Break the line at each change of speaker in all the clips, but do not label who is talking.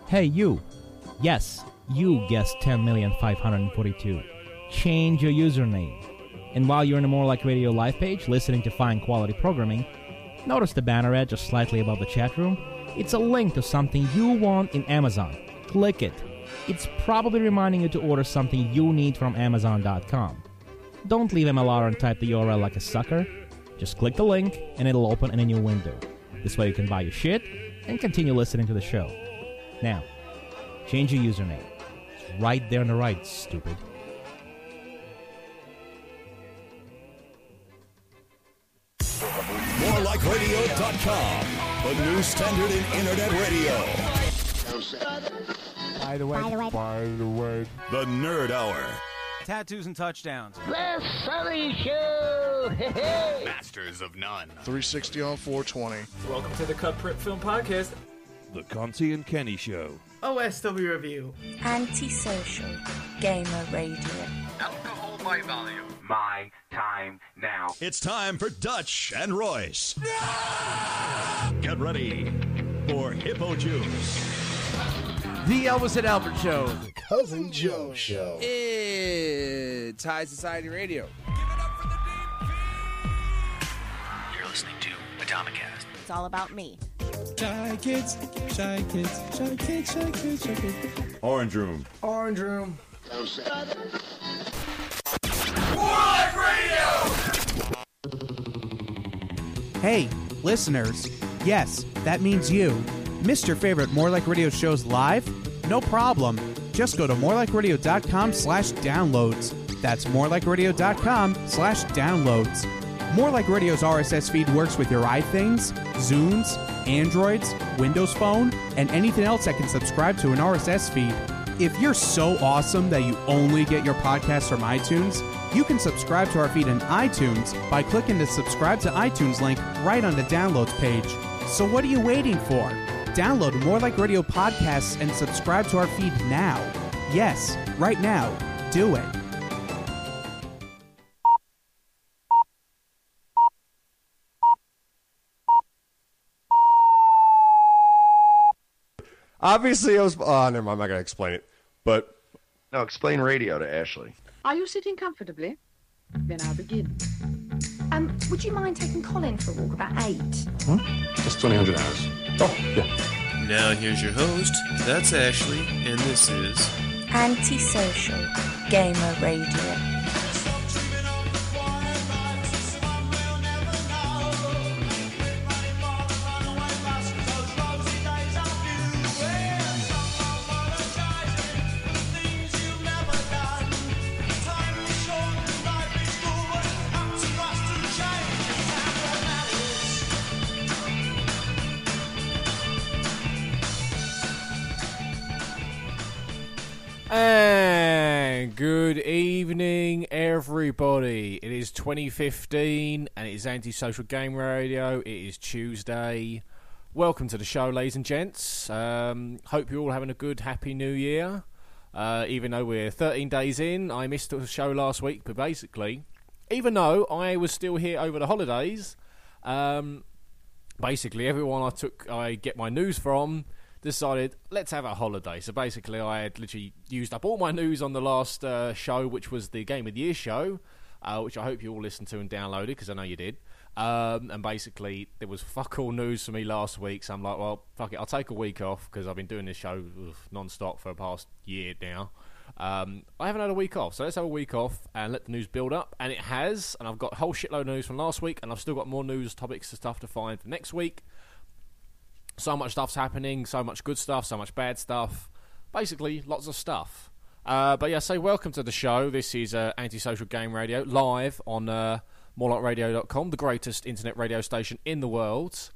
Hey, you. Yes, you guessed 10,542. Change your username. And while you're in the More Like Radio live page, listening to fine quality programming, notice the banner ad just slightly above the chat room? It's a link to something you want in Amazon. Click it. It's probably reminding you to order something you need from Amazon.com. Don't leave MLR and type the URL like a sucker. Just click the link and it'll open in a new window. This way you can buy your shit and continue listening to the show. Now, change your username. It's right there on the right, stupid.
MoreLikeRadio.com, the new standard in internet radio.
By the way,
The Nerd Hour.
Tattoos and touchdowns.
The Sully Show! Hey!
Masters of None.
360 on 420.
Welcome to the Cut Print Film Podcast.
The Conti and Kenny Show.
OSW Review.
Antisocial Gamer Radio.
Alcohol by volume. My time now.
It's time for Dutch and Royce. Get ready for Hippo Juice.
The Elvis and Albert Show.
The Cousin Joe Show.
It's High Society Radio.
You're listening to Atomicast.
It's all about me.
Shy kids, shy kids, shy kids, shy kids, shy kids.
Orange Room.
Orange Room.
Hey, listeners. Yes, that means you. Missed your favorite More Like Radio shows live? No problem. Just go to morelikeradio.com/downloads. That's morelikeradio.com/downloads. More Like Radio's RSS feed works with your iThings, Zunes, Androids, Windows Phone, and anything else that can subscribe to an RSS feed. If you're so awesome that you only get your podcasts from iTunes, you can subscribe to our feed in iTunes by clicking the subscribe to iTunes link right on the downloads page. So what are you waiting for? Download More Like Radio podcasts and subscribe to our feed now. Yes, right now. Do it.
Obviously, I was... Oh, never mind. I'm not going to explain it. But...
No, explain radio to Ashley.
Are you sitting comfortably? Then I'll begin.
Would you mind taking Colin for a walk about 8?
Huh? Just 2,000 hours. Oh, yeah.
Now here's your host. That's Ashley, and this is...
Antisocial Gamer Radio.
And good evening, everybody. It is 2015, and it is Antisocial Game Radio. It is Tuesday. Welcome to the show, ladies and gents. Hope you're all having a good, happy new year. Even though we're 13 days in, I missed the show last week, but basically, even though I was still here over the holidays, basically everyone I get my news from decided, let's have a holiday. So basically I had literally used up all my news on the last show, which was the Game of the Year show, which I hope you all listened to and downloaded, because I know you did. And basically there was fuck all news for me last week, so I'm like, well, fuck it, I'll take a week off, because I've been doing this show non-stop for the past year now. I haven't had a week off, so let's have a week off and let the news build up, and it has, and I've got a whole shitload of news from last week, and I've still got more news topics and stuff to find for next week. So much stuff's happening, so much good stuff, so much bad stuff. Basically, lots of stuff. But yeah, so welcome to the show. This is Antisocial Game Radio, live on morelikeradio.com, the greatest internet radio station in the world.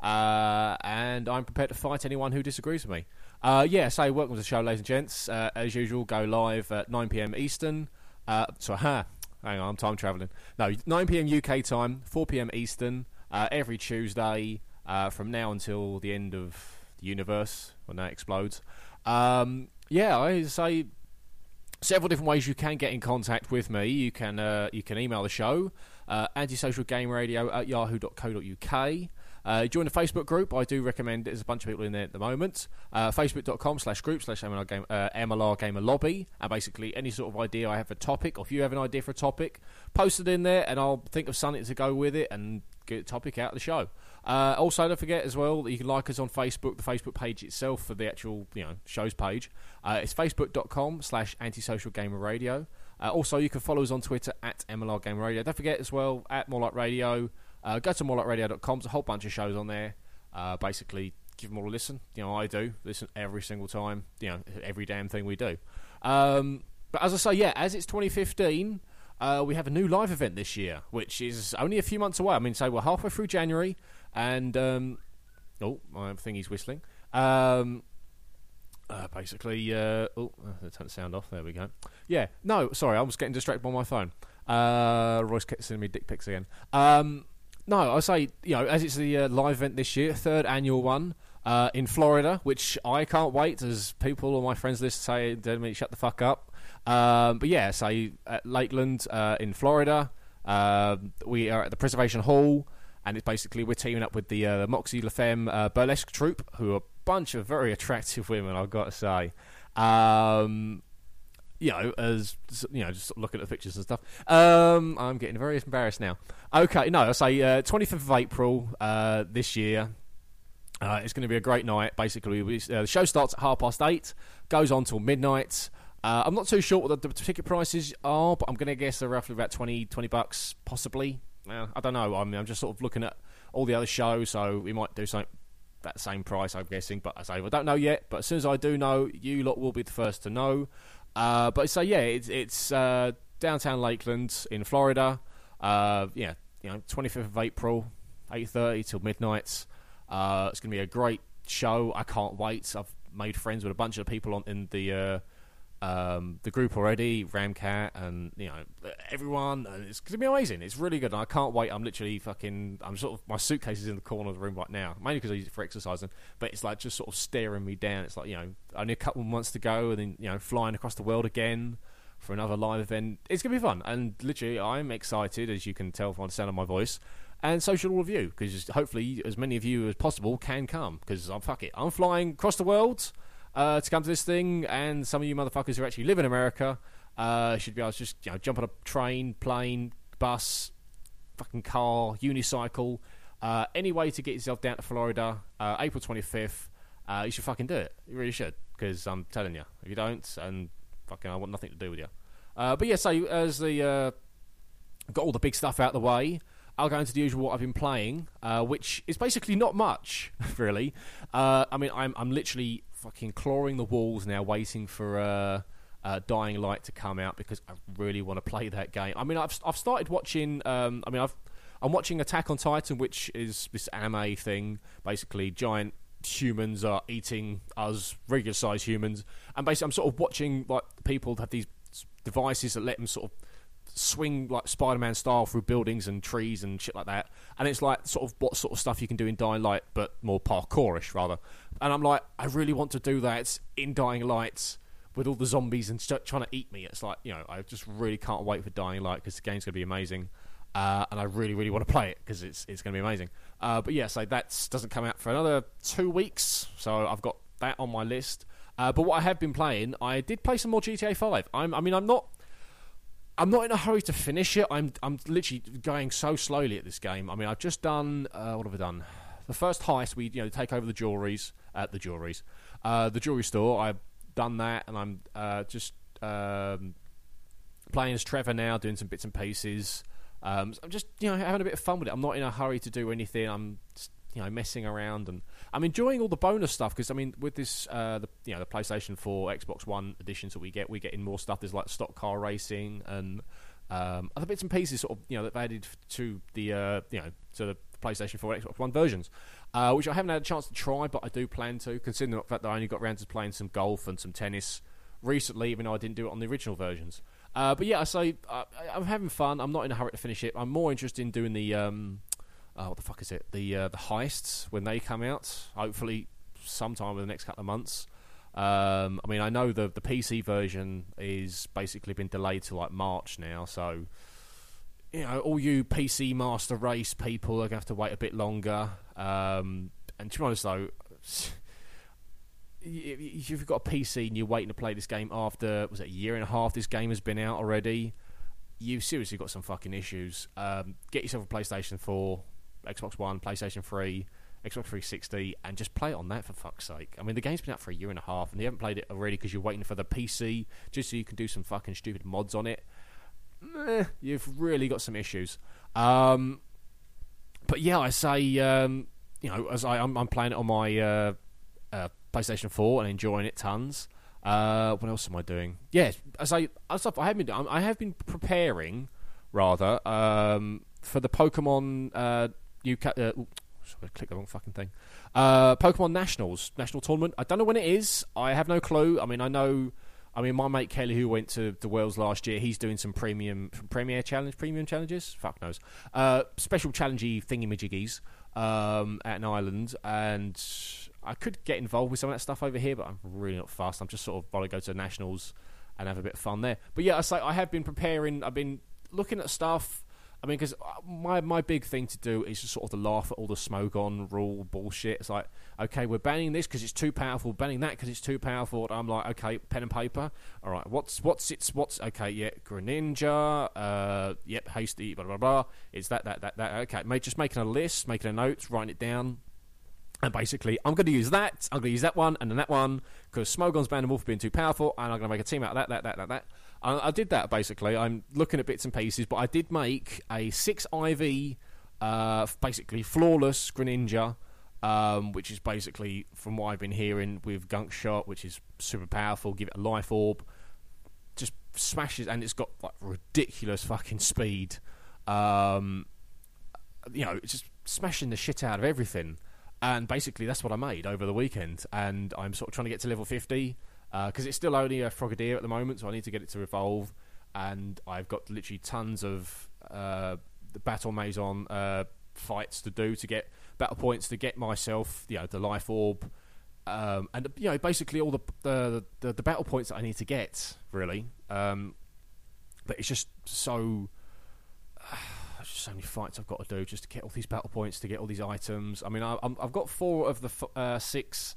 And I'm prepared to fight anyone who disagrees with me. Yeah, so welcome to the show, ladies and gents. As usual, go live at 9 p.m. Eastern. Hang on, I'm time travelling. No, 9 p.m. UK time, 4 p.m. Eastern, every Tuesday. From now until the end of the universe, when that explodes. Yeah, I say several different ways you can get in contact with me. You can email the show, antisocialgameradio@yahoo.co.uk. Join the Facebook group. I do recommend it. There's a bunch of people in there at the moment. Facebook.com/group/MLR Gamer Lobby. And basically, any sort of idea I have for a topic, or if you have an idea for a topic, post it in there, and I'll think of something to go with it and get a topic out of the show. Also, don't forget as well that you can like us on Facebook, the Facebook page itself for the actual show's page. It's facebook.com/antisocialgamerradio. Also, you can follow us on Twitter at MLR Gamer Radio. Don't forget as well, at More Like Radio. Go to morelikeradio.com. There's a whole bunch of shows on there. Basically, give them all a listen. I do. Listen every single time. Every damn thing we do. But as I say, as it's 2015, we have a new live event this year, which is only a few months away. I mean, we're halfway through January, and... my thingy's whistling. Basically, turn the sound off. There we go. Yeah, no, sorry, I was getting distracted by my phone. Royce kept sending me dick pics again. No, I say, as it's the live event this year, 3rd annual one in Florida, which I can't wait, as people on my friends list say, shut the fuck up. But yeah, at Lakeland in Florida, we are at the Preservation Hall, and it's basically we're teaming up with the Moxie LaFemme burlesque troupe, who are a bunch of very attractive women, I've got to say. Just looking at the pictures and stuff. I'm getting very embarrassed now. Okay, no, I say 25th of April this year. It's going to be a great night. Basically, the show starts at 8:30, goes on till midnight. I'm not too sure what the ticket prices are, but I'm going to guess they're roughly about $20, possibly. I don't know. I mean, I'm just sort of looking at all the other shows, so we might do something that same price, I'm guessing. But I don't know yet. But as soon as I do know, you lot will be the first to know. It's downtown Lakeland in Florida. 25th of April, 8:30 till midnight. It's going to be a great show. I can't wait. I've made friends with a bunch of people in the group already, Ramcat and everyone, and it's going to be amazing. It's really good, and I can't wait. I'm literally my suitcase is in the corner of the room right now, mainly because I use it for exercising, but it's like just sort of staring me down. It's like, only a couple of months to go, and then flying across the world again for another live event. It's going to be fun, and literally I'm excited, as you can tell from the sound of my voice, and so should all of you, because hopefully as many of you as possible can come, because I'm flying across the world to come to this thing, and some of you motherfuckers who actually live in America should be able to just jump on a train, plane, bus, fucking car, unicycle, any way to get yourself down to Florida, April 25th. You should fucking do it. You really should, because I'm telling you, if you don't, and fucking I want nothing to do with you. So as the got all the big stuff out of the way, I'll go into the usual what I've been playing, which is basically not much, really. I'm literally fucking clawing the walls now, waiting for Dying Light to come out, because I really want to play that game. I mean, I've started watching. I'm watching Attack on Titan, which is this anime thing. Basically, giant humans are eating us regular-sized humans, and basically, I'm sort of watching like people have these devices that let them sort of swing like Spider-Man style through buildings and trees and shit like that, and it's like sort of what sort of stuff you can do in Dying Light, but more parkourish rather. And I'm like, I really want to do that in Dying Light with all the zombies and trying to eat me. It's like, I just really can't wait for Dying Light, because the game's going to be amazing, and I really, really want to play it, because it's going to be amazing. So that doesn't come out for another 2 weeks, so I've got that on my list. But what I have been playing, I did play some more GTA 5. I'm not in a hurry to finish it. I'm literally going so slowly at this game. I mean, I've just done what have I done? The first heist, we take over the jewelry store. I've done that, and I'm just playing as Trevor now, doing some bits and pieces. I'm just having a bit of fun with it. I'm not in a hurry to do anything. I'm just, messing around, and I'm enjoying all the bonus stuff, because I mean, with this the PlayStation 4, Xbox One editions that we get in more stuff. There's like stock car racing and other bits and pieces sort of that they've added to the to the PlayStation 4, Xbox One versions, which I haven't had a chance to try, but I do plan to, considering the fact that I only got around to playing some golf and some tennis recently, even though I didn't do it on the original versions. I'm having fun. I'm not in a hurry to finish it. I'm more interested in doing the what the fuck is it? The heists when they come out. Hopefully, sometime in the next couple of months. I know the PC version is basically been delayed to like March now, so you know, all you PC Master Race people are going to have to wait a bit longer. And to be honest, though, if you've got a PC and you're waiting to play this game after, was it a year and a half this game has been out already, you've seriously got some fucking issues. Get yourself a PlayStation 4, Xbox One, PlayStation 3, Xbox 360, and just play it on that, for fuck's sake. I mean, the game's been out for a year and a half, and you haven't played it already because you're waiting for the PC just so you can do some fucking stupid mods on it. You've really got some issues. But yeah, I say, you know, as I'm playing it on my PlayStation 4 and enjoying it tons. What else am I doing? Yeah, I have been preparing rather for the Pokemon UK. Sorry, I clicked the wrong fucking thing. Pokemon National Tournament. I don't know when it is. I have no clue. I mean, my mate Kelly, who went to the Worlds last year, he's doing some premium challenges. Fuck knows. Special challengey thingy-majiggies at an island, and I could get involved with some of that stuff over here, but I'm really not fast. I'm just sort of want to go to Nationals and have a bit of fun there. But yeah, I have been preparing. I've been looking at stuff. I mean, because my big thing to do is just sort of to laugh at all the Smogon rule bullshit. It's like, okay, we're banning this because it's too powerful, banning that because it's too powerful. And I'm like, okay, pen and paper. All right, what's okay, yeah, Greninja, yep, hasty, blah blah blah. It's that. Okay, just making a list, making a note, writing it down. And basically, I'm going to use that, I'm going to use that one, and then that one, because Smogon's banned them all for being too powerful, and I'm going to make a team out of that. I did that, basically. I'm looking at bits and pieces, but I did make a 6 IV, basically flawless Greninja, which is basically, from what I've been hearing, with Gunk Shot, which is super powerful, give it a Life Orb, just smashes, and it's got like ridiculous fucking speed. You know, it's just smashing the shit out of everything. And basically, that's what I made over the weekend. And I'm sort of trying to get to level 50, because it's still only a Frogadier at the moment, so I need to get it to evolve. And I've got literally tons of the Battle Maison fights to do to get battle points to get myself, you know, the Life Orb, and you know, basically all the battle points that I need to get, really. But it's just so. There's just so many fights I've got to do just to get all these battle points, to get all these items. I mean, I've got 4 of the 6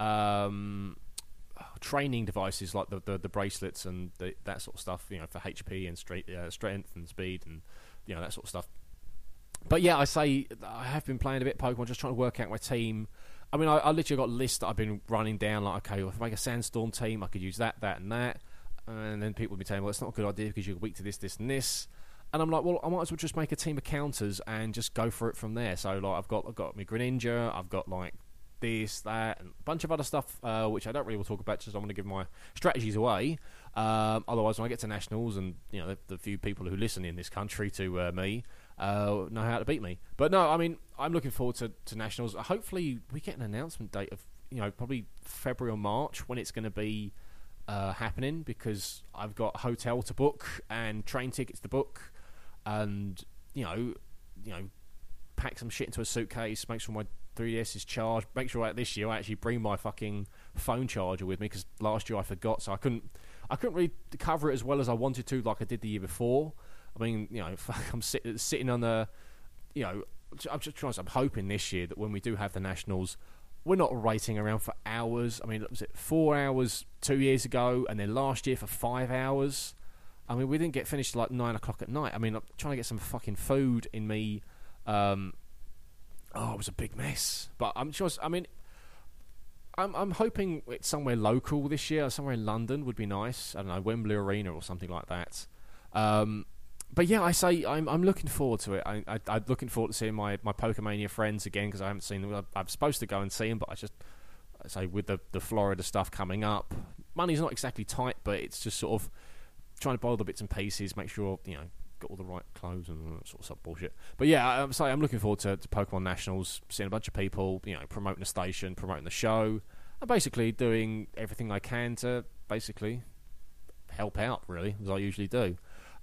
training devices, like the bracelets and that sort of stuff, you know, for HP and strength and speed and, you know, that sort of stuff. But yeah, I have been playing a bit of Pokemon, just trying to work out my team. I mean, I literally got a list that I've been running down, like, okay, well, if I make a Sandstorm team, I could use that, and that. And then people would be saying, well, it's not a good idea because you're weak to this, and this. And I'm like, well, I might as well just make a team of counters and just go for it from there. So, like, I've got my Greninja, I've got, like, this, that, and a bunch of other stuff, which I don't really want to talk about, just I want to give my strategies away. Otherwise, when I get to Nationals, and, you know, the few people who listen in this country to me know how to beat me. But no, I mean, I'm looking forward to Nationals. Hopefully, we get an announcement date of, you know, probably February or March when it's going to be happening, because I've got hotel to book and train tickets to book. And you know, pack some shit into a suitcase, make sure my 3DS is charged, make sure this year I actually bring my fucking phone charger with me, because last year I forgot, so I couldn't really cover it as well as I wanted to, like I did the year before. I mean, you know, I'm sitting on the, you know, I'm hoping this year that when we do have the Nationals, we're not waiting around for hours. I mean, was it 4 hours 2 years ago, and then last year for 5 hours? I mean, we didn't get finished till like 9 o'clock at night. I mean, I'm trying to get some fucking food in me. It was a big mess. But I'm sure. I mean, I'm hoping it's somewhere local this year. Somewhere in London would be nice. I don't know, Wembley Arena or something like that. But yeah, I say I'm looking forward to it. I'm looking forward to seeing my Pokemania friends again, because I haven't seen them. I'm supposed to go and see them, but I say with the Florida stuff coming up, money's not exactly tight, but it's just sort of trying to buy all the bits and pieces, make sure, you know, got all the right clothes and all that sort of stuff bullshit. But yeah, I'm looking forward to Pokemon Nationals, seeing a bunch of people, you know, promoting the station, promoting the show, and basically doing everything I can to basically help out, really, as I usually do.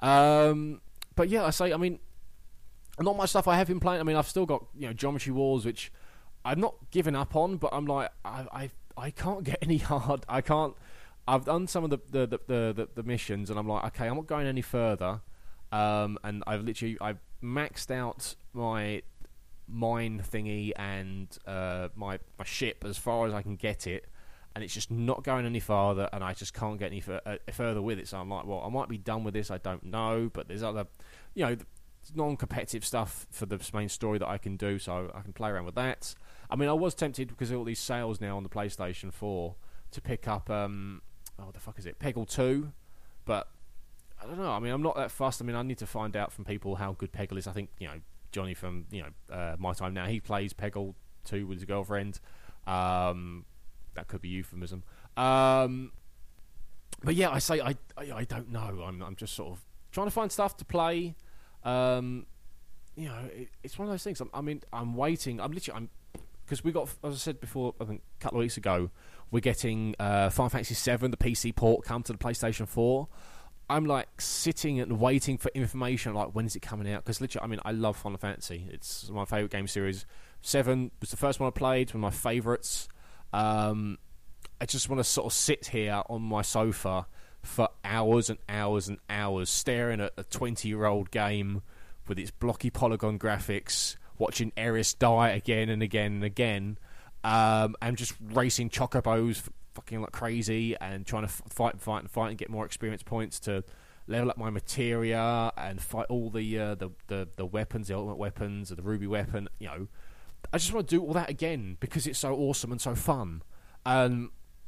But yeah, I mean, not much stuff I have been playing. I mean, I've still got, you know, Geometry Wars, which I'm not giving up on, but I'm like, I can't get any hard. I can't. I've done some of the missions, and I'm like, okay, I'm not going any further. and I've maxed out my mine thingy and my ship as far as I can get it, and it's just not going any farther, and I just can't get any further with it. So I'm like, well, I might be done with this, I don't know, but there's other, non-competitive stuff for the main story that I can do, so I can play around with that. I mean, I was tempted, because of all these sales now on the PlayStation 4, to pick up what the fuck is it, Peggle 2, but I don't know. I mean, I'm not that fussed. I mean, I need to find out from people how good Peggle is. I think, Johnny from My Time Now, he plays Peggle 2 with his girlfriend. That could be euphemism. But yeah, I say I don't know. I'm just sort of trying to find stuff to play. It's one of those things. I'm waiting. Because we got, as I said before, I think a couple of weeks ago, we're getting Final Fantasy VII, the PC port, come to the PlayStation 4. I'm like sitting and waiting for information, like when is it coming out? Because literally, I love Final Fantasy. It's my favourite game series. 7 was the first one I played, one of my favourites. I just want to sort of sit here on my sofa for hours and hours and hours, staring at a 20-year-old game with its blocky polygon graphics, watching Eris die again and again and again, and just racing chocobos fucking like crazy, and trying to fight and get more experience points to level up my materia and fight all the weapons, the ultimate weapons, or the ruby weapon. I just want to do all that again because it's so awesome and so fun. I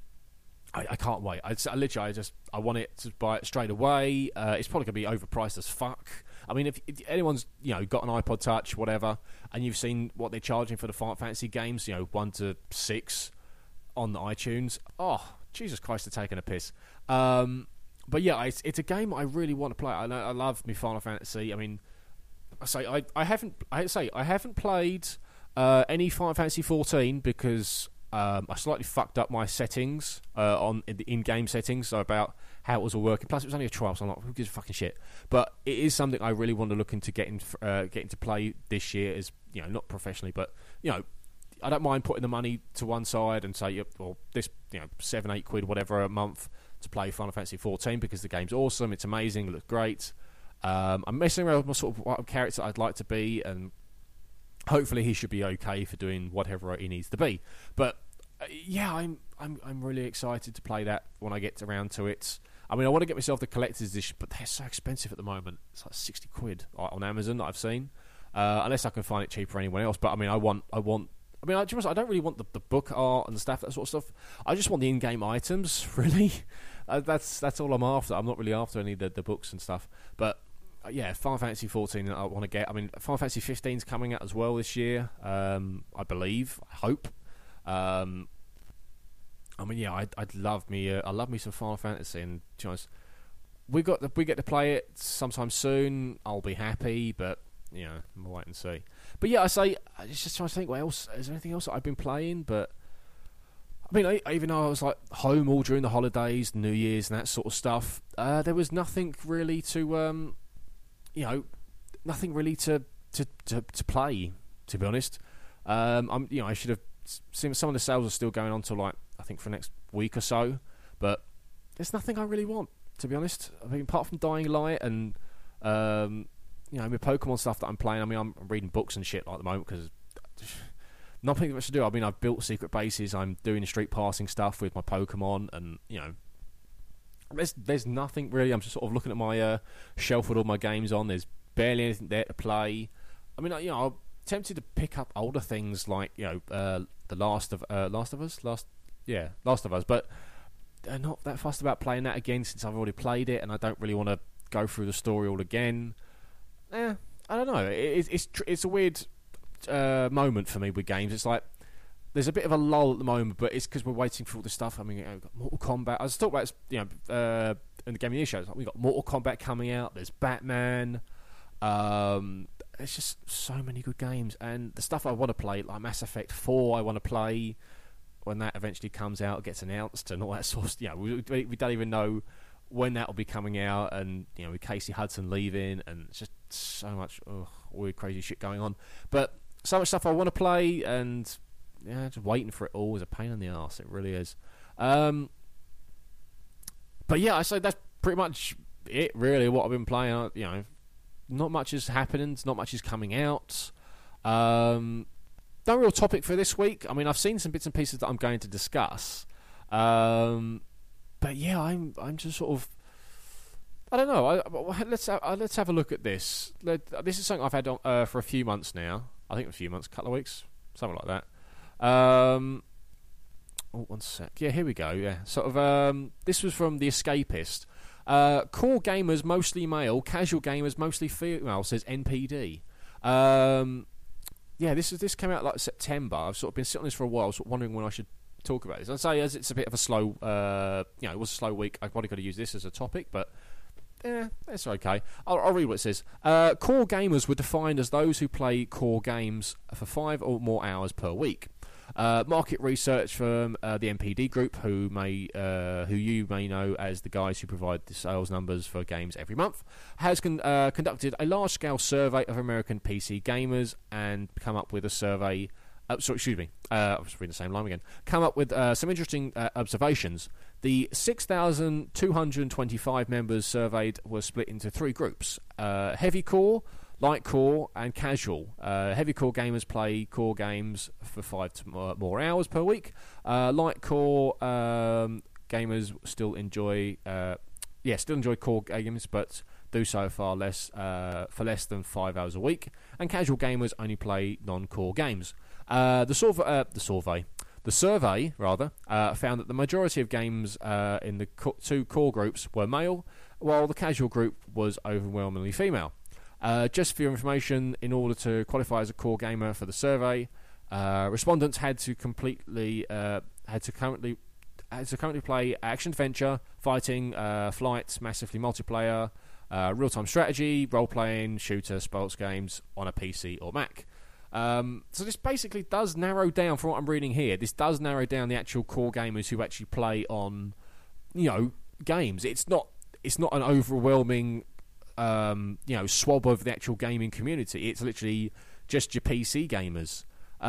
can't wait. I want it to buy it straight away. It's probably going to be overpriced as fuck. I mean, if anyone's got an iPod Touch, whatever, and you've seen what they're charging for the Final Fantasy games, 1 to 6 on the iTunes, oh Jesus Christ, they're taking a piss. But yeah, it's a game I really want to play. I love me Final Fantasy. I mean, I haven't played any Final Fantasy 14 because I slightly fucked up my settings in the in-game settings, so about how it was all working. Plus, it was only a trial, so I'm like, who gives a fucking shit? But it is something I really want to look into getting to play this year. Is not professionally, but I don't mind putting the money to one side and say, well, this £7-8 whatever a month to play Final Fantasy 14 because the game's awesome, it's amazing, it looks great. I'm messing around with my sort of what character I'd like to be, and hopefully he should be okay for doing whatever he needs to be. But yeah, I'm really excited to play that when I get around to it. I mean, I want to get myself the collector's edition, but they're so expensive at the moment. It's like £60 on Amazon that I've seen, unless I can find it cheaper anywhere else. But I mean, I don't really want the book art and the stuff, that sort of stuff. I just want the in-game items, really. That's all I'm after. I'm not really after any of the books and stuff. But yeah, Final Fantasy 14 I want to get. I mean, Final Fantasy 15 is coming out as well this year, I believe. I hope. I mean, yeah, I love me some Final Fantasy, and to be honest, we get to play it sometime soon. I'll be happy, but we'll wait and see. But yeah, I was just trying to think, what else? Is there anything else that I've been playing? But I mean, even though I was like home all during the holidays, New Year's, and that sort of stuff, there was nothing really to, nothing really to play. To be honest, I should have seen some of the sales are still going on till like I think for the next week or so. But there's nothing I really want, to be honest. I mean, apart from Dying Light and with Pokemon stuff that I'm playing. I mean, I'm reading books and shit like at the moment because nothing much to do. I mean, I've built secret bases. I'm doing the street passing stuff with my Pokemon, and there's nothing really. I'm just sort of looking at my shelf with all my games on. There's barely anything there to play. I mean, I'm tempted to pick up older things like the Last of Us, but I'm not that fussed about playing that again since I've already played it, and I don't really want to go through the story all again. I don't know. It's a weird moment for me with games. It's like there's a bit of a lull at the moment, but it's because we're waiting for all this stuff. I mean, we've got Mortal Kombat. I was talking about in the Game of the Year shows. Like, we've got Mortal Kombat coming out. There's Batman. There's just so many good games, and the stuff I want to play, like Mass Effect 4, I want to play when that eventually comes out, gets announced, and all that sort of. We don't even know when that will be coming out, and with Casey Hudson leaving, and it's just so much weird, crazy shit going on. But so much stuff I want to play, and just waiting for it all is a pain in the arse. It really is. But yeah, I say that's pretty much it. Really, what I've been playing. not much is happening. Not much is coming out. No real topic for this week. I mean, I've seen some bits and pieces that I'm going to discuss. But yeah, I'm just sort of, I don't know. Let's have a look at this. This is something I've had on, for a few months now. I think a few months, a couple of weeks, something like that. One sec. Yeah, here we go. Yeah, sort of. This was from The Escapist. Core gamers mostly male, casual gamers mostly female, says NPD. Yeah, this came out like September. I've sort of been sitting on this for a while, sort of wondering when I should talk about this. I'd say as it's a bit of a slow, it was a slow week. I probably could have used this as a topic, but it's okay. I'll read what it says. Core gamers were defined as those who play core games for 5 or more hours per week. Market research firm the NPD Group, who you may know as the guys who provide the sales numbers for games every month, has conducted a large-scale survey of American PC gamers and come up with a survey. I was reading the same line again. Come up with some interesting observations. The 6,225 members surveyed were split into 3 groups: heavy core, light core, and casual. Heavy core gamers play core games for 5 to more hours per week. Light core gamers still enjoy core games, but do so for less than 5 hours a week. And casual gamers only play non-core games. The survey found that the majority of games in the 2 core groups were male, while the casual group was overwhelmingly female. Just for your information, in order to qualify as a core gamer for the survey, respondents had to currently play action adventure, fighting, flight, massively multiplayer, real-time strategy, role-playing, shooter, sports games on a PC or Mac. So this basically does narrow down, from what I'm reading here, this does narrow down the actual core gamers who actually play on, games. It's not an overwhelming swab of the actual gaming community. It's literally just your PC gamers.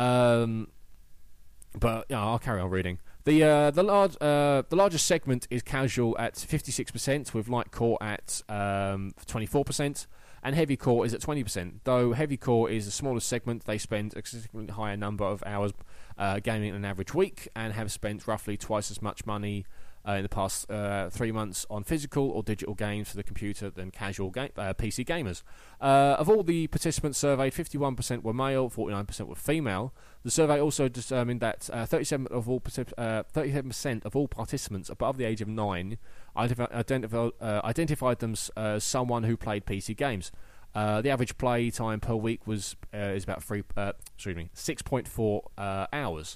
But I'll carry on reading. The largest segment is casual at 56%, with light core at 24%, and heavy core is at 20%. Though heavy core is the smallest segment, they spend a significantly higher number of hours gaming in an average week, and have spent roughly twice as much money in the past 3 months on physical or digital games for the computer than casual PC gamers. Of all the participants surveyed, 51% were male, 49% were female. The survey also determined that 37% of all participants above the age of 9 identified them as someone who played PC games. The average play time per week is about 6.4 hours.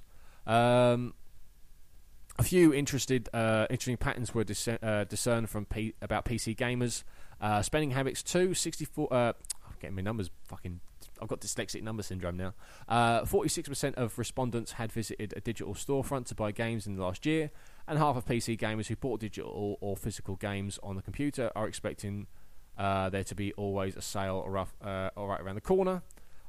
A few interesting patterns were discerned from about PC gamers. Spending habits too. 64. I'm getting my numbers fucking. I've got dyslexic number syndrome now. 46% of respondents had visited a digital storefront to buy games in the last year, and half of PC gamers who bought digital or physical games on the computer are expecting there to be always a sale or right around the corner.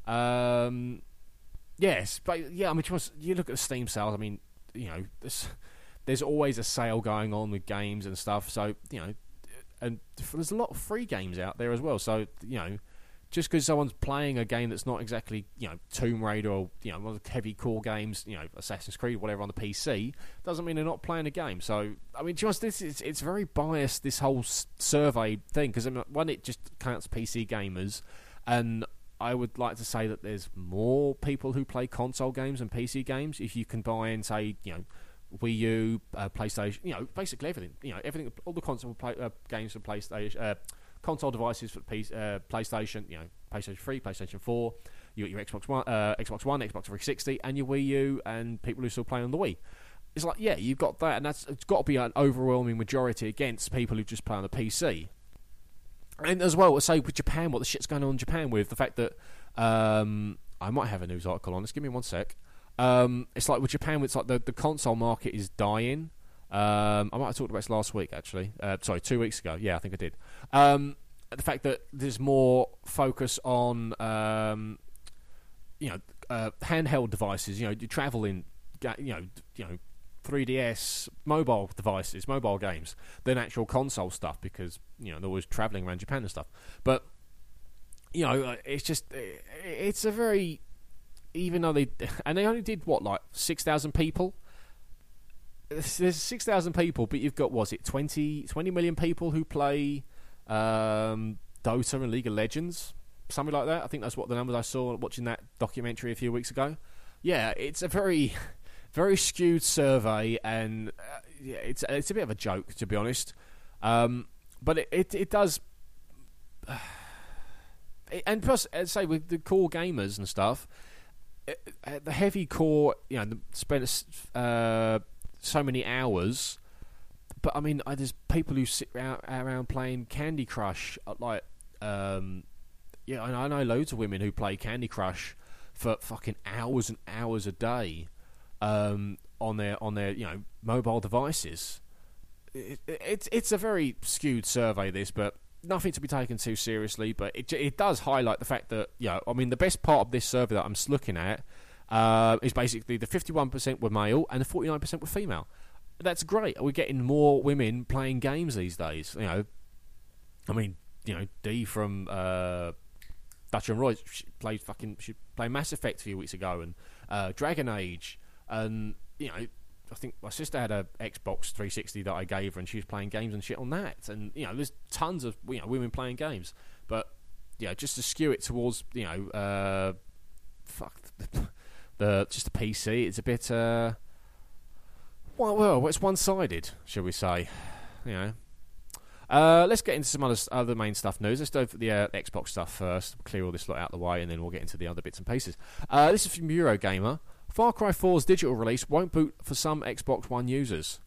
Yes, but yeah, I mean, you look at the Steam sales. I mean, there's always a sale going on with games and stuff. So and there's a lot of free games out there as well. So just because someone's playing a game that's not exactly Tomb Raider or one of the heavy core games, Assassin's Creed, whatever on the PC, doesn't mean they're not playing a game. So I mean, it's very biased, this whole survey thing, because one, it just counts PC gamers, and I would like to say that there's more people who play console games than PC games. If you combine, say, Wii U, PlayStation, basically everything, everything, all the console games for PlayStation, console devices for PlayStation, PlayStation 3, PlayStation 4, you got your Xbox One, Xbox 360, and your Wii U, and people who still play on the Wii. It's like, yeah, you've got that, and it's got to be an overwhelming majority against people who just play on the PC. And as well, say with Japan, what the shit's going on in Japan with the fact that I might have a news article on this. Give me one sec. It's like with Japan, it's like the console market is dying. I might have talked about this last week, actually. 2 weeks ago. Yeah, I think I did. The fact that there's more focus on handheld devices. You're traveling, 3DS, mobile devices, mobile games, than actual console stuff, because they're always travelling around Japan and stuff. But it's just it's a very, even though they only did what, like 6,000 people. There's 6,000 people, but you've got, was it 20 million people who play Dota and League of Legends, something like that. I think that's what the numbers I saw watching that documentary a few weeks ago. Yeah, it's a very, very skewed survey, and it's a bit of a joke, to be honest. But it does, and plus, I'd say with the core gamers and stuff, the heavy core, spend so many hours. But I mean, there's people who sit around playing Candy Crush, like, and I know loads of women who play Candy Crush for fucking hours and hours a day, on their mobile devices. It's a very skewed survey, this, but nothing to be taken too seriously. But it does highlight the fact that, I mean, the best part of this survey that I'm looking at is basically the 51% were male and the 49% were female. That's great. We're getting more women playing games these days. I mean, Dee from Dutch and Roy, she played Mass Effect a few weeks ago, and Dragon Age, and I think my sister had a Xbox 360 that I gave her, and she was playing games and shit on that. And there's tons of women playing games, but just to skew it towards the PC, it's a bit well, it's one-sided, shall we say? Let's get into some other main stuff news. Let's do the Xbox stuff first. Clear all this lot out of the way, and then we'll get into the other bits and pieces. This is from Eurogamer. Far Cry 4's digital release won't boot for some Xbox One users.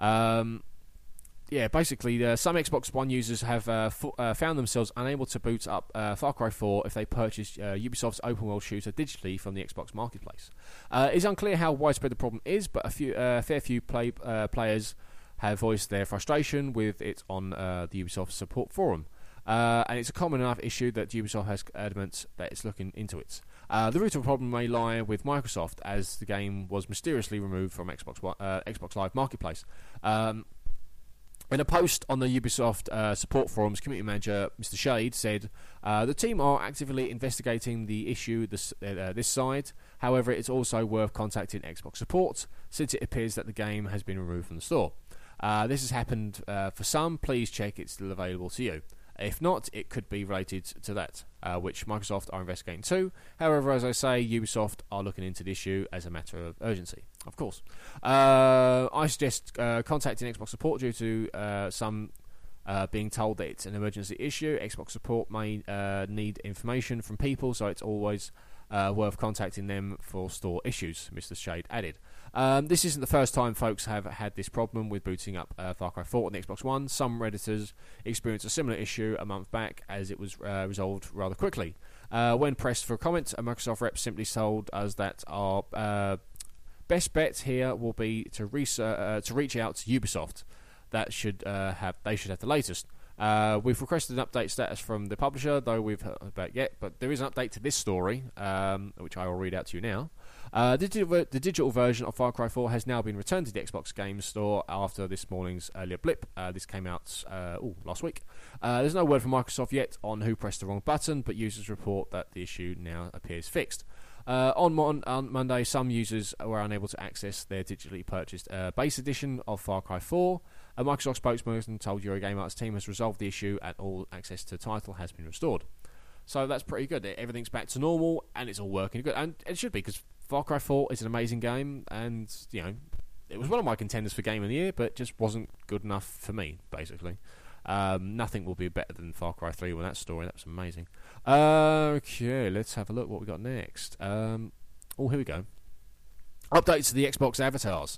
Basically, some Xbox One users have found themselves unable to boot up Far Cry 4 if they purchase Ubisoft's open-world shooter digitally from the Xbox Marketplace. It's unclear how widespread the problem is, but a fair few players have voiced their frustration with it on the Ubisoft support forum. And it's a common enough issue that Ubisoft has adamant that it's looking into it. The root of the problem may lie with Microsoft, as the game was mysteriously removed from Xbox Live Marketplace. In a post on the Ubisoft support forums, community manager Mr. Shade said, the team are actively investigating the issue this side. However, it's also worth contacting Xbox support, since it appears that the game has been removed from the store. This has happened for some. Please check it's still available to you. If not, it could be related to that, which Microsoft are investigating too. However, as I say, Ubisoft are looking into the issue as a matter of urgency, of course. I suggest contacting Xbox support due to some being told that it's an emergency issue. Xbox support may need information from people, so it's always worth contacting them for store issues, Mr. Shade added. This isn't the first time folks have had this problem with booting up Far Cry 4 on the Xbox One. Some Redditors experienced a similar issue a month back, as it was resolved rather quickly. When pressed for a comment, a Microsoft rep simply told us that our best bet here will be to reach out to Ubisoft. They should have the latest. We've requested an update status from the publisher, though we've heard about yet, but there is an update to this story, which I will read out to you now. The digital version of Far Cry 4 has now been returned to the Xbox Game Store after this morning's earlier blip. This came out last week. There's no word from Microsoft yet on who pressed the wrong button, but users report that the issue now appears fixed. On Monday, some users were unable to access their digitally purchased base edition of Far Cry 4. A Microsoft spokesperson told Eurogamer its team has resolved the issue and all access to the title has been restored. So that's pretty good. Everything's back to normal and it's all working good. And it should be, because Far Cry 4 is an amazing game, and it was one of my contenders for Game of the Year, but just wasn't good enough for me, basically. Nothing will be better than Far Cry 3 with that story. That was amazing. Okay, let's have a look what we got next. Here we go. Updates to the Xbox avatars.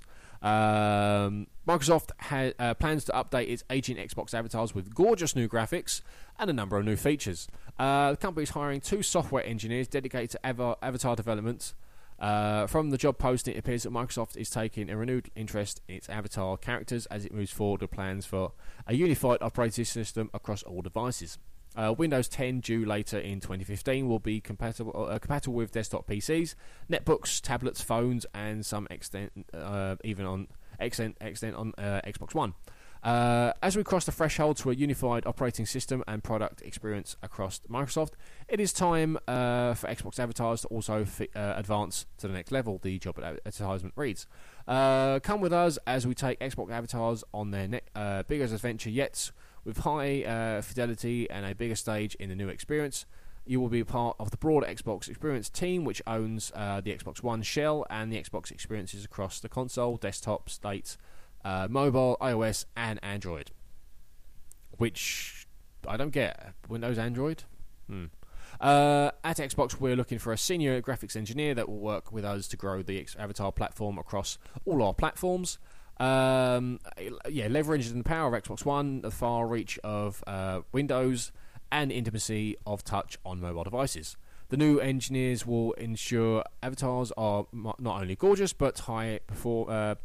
Microsoft plans to update its aging Xbox avatars with gorgeous new graphics and a number of new features. The company is hiring 2 software engineers dedicated to avatar development. From the job posting, it appears that Microsoft is taking a renewed interest in its avatar characters as it moves forward with plans for a unified operating system across all devices. Windows 10, due later in 2015, will be compatible with desktop PCs, netbooks, tablets, phones, and some extent on Xbox One. As we cross the threshold to a unified operating system and product experience across Microsoft, it is time for Xbox avatars to also advance to the next level, the job advertisement reads. Come with us as we take Xbox avatars on their biggest adventure yet, with high fidelity and a bigger stage in the new experience. You will be part of the broader Xbox Experience team, which owns the Xbox One shell and the Xbox experiences across the console, desktop, state, mobile, iOS, and Android. Which I don't get. Windows, Android? At Xbox, we're looking for a senior graphics engineer that will work with us to grow the Avatar platform across all our platforms. Leveraging the power of Xbox One, the far reach of Windows, and intimacy of touch on mobile devices. The new engineers will ensure avatars are not only gorgeous but performant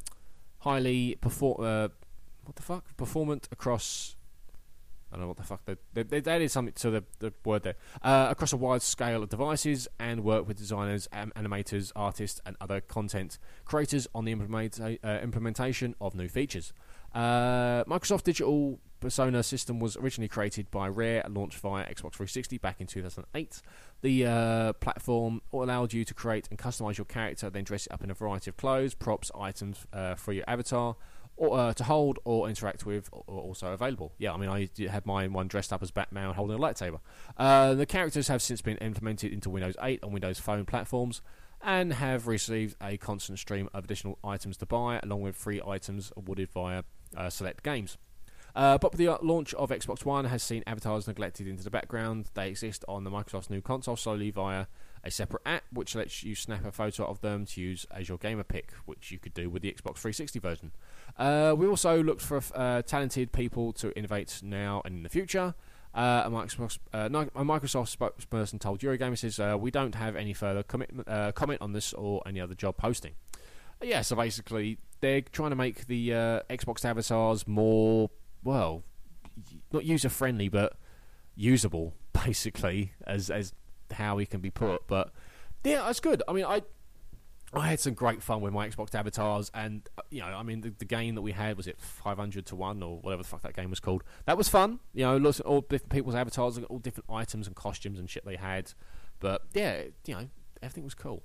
across. I don't know what the fuck they added something to the word there. Across a wide scale of devices, and work with designers, animators, artists, and other content creators on the implementation of new features. Microsoft Digital Persona system was originally created by Rare and launched via Xbox 360 back in 2008. The platform allowed you to create and customize your character, then dress it up in a variety of clothes, props, items for your avatar, or to hold or interact with, or also available. Yeah, I mean, I had my one dressed up as Batman holding a lightsaber. The characters have since been implemented into Windows 8 and Windows Phone platforms, and have received a constant stream of additional items to buy, along with free items awarded via select games. But the launch of Xbox One has seen avatars neglected into the background. They exist on the Microsoft's new console solely via a separate app, which lets you snap a photo of them to use as your gamer pick, which you could do with the Xbox 360 version. We also looked for talented people to innovate now and in the future. A Microsoft spokesperson told Eurogamer, says, we don't have any further comment on this or any other job posting. Yeah, so basically they're trying to make the Xbox avatars more, well, not user-friendly, but usable, basically, as how he can be put. But yeah, that's good. I mean, I had some great fun with my Xbox avatars, and I mean, the game that we had, was it 500 to 1 or whatever the fuck that game was called? That was fun. Look at all different people's avatars, all different items and costumes and shit they had. But yeah, everything was cool.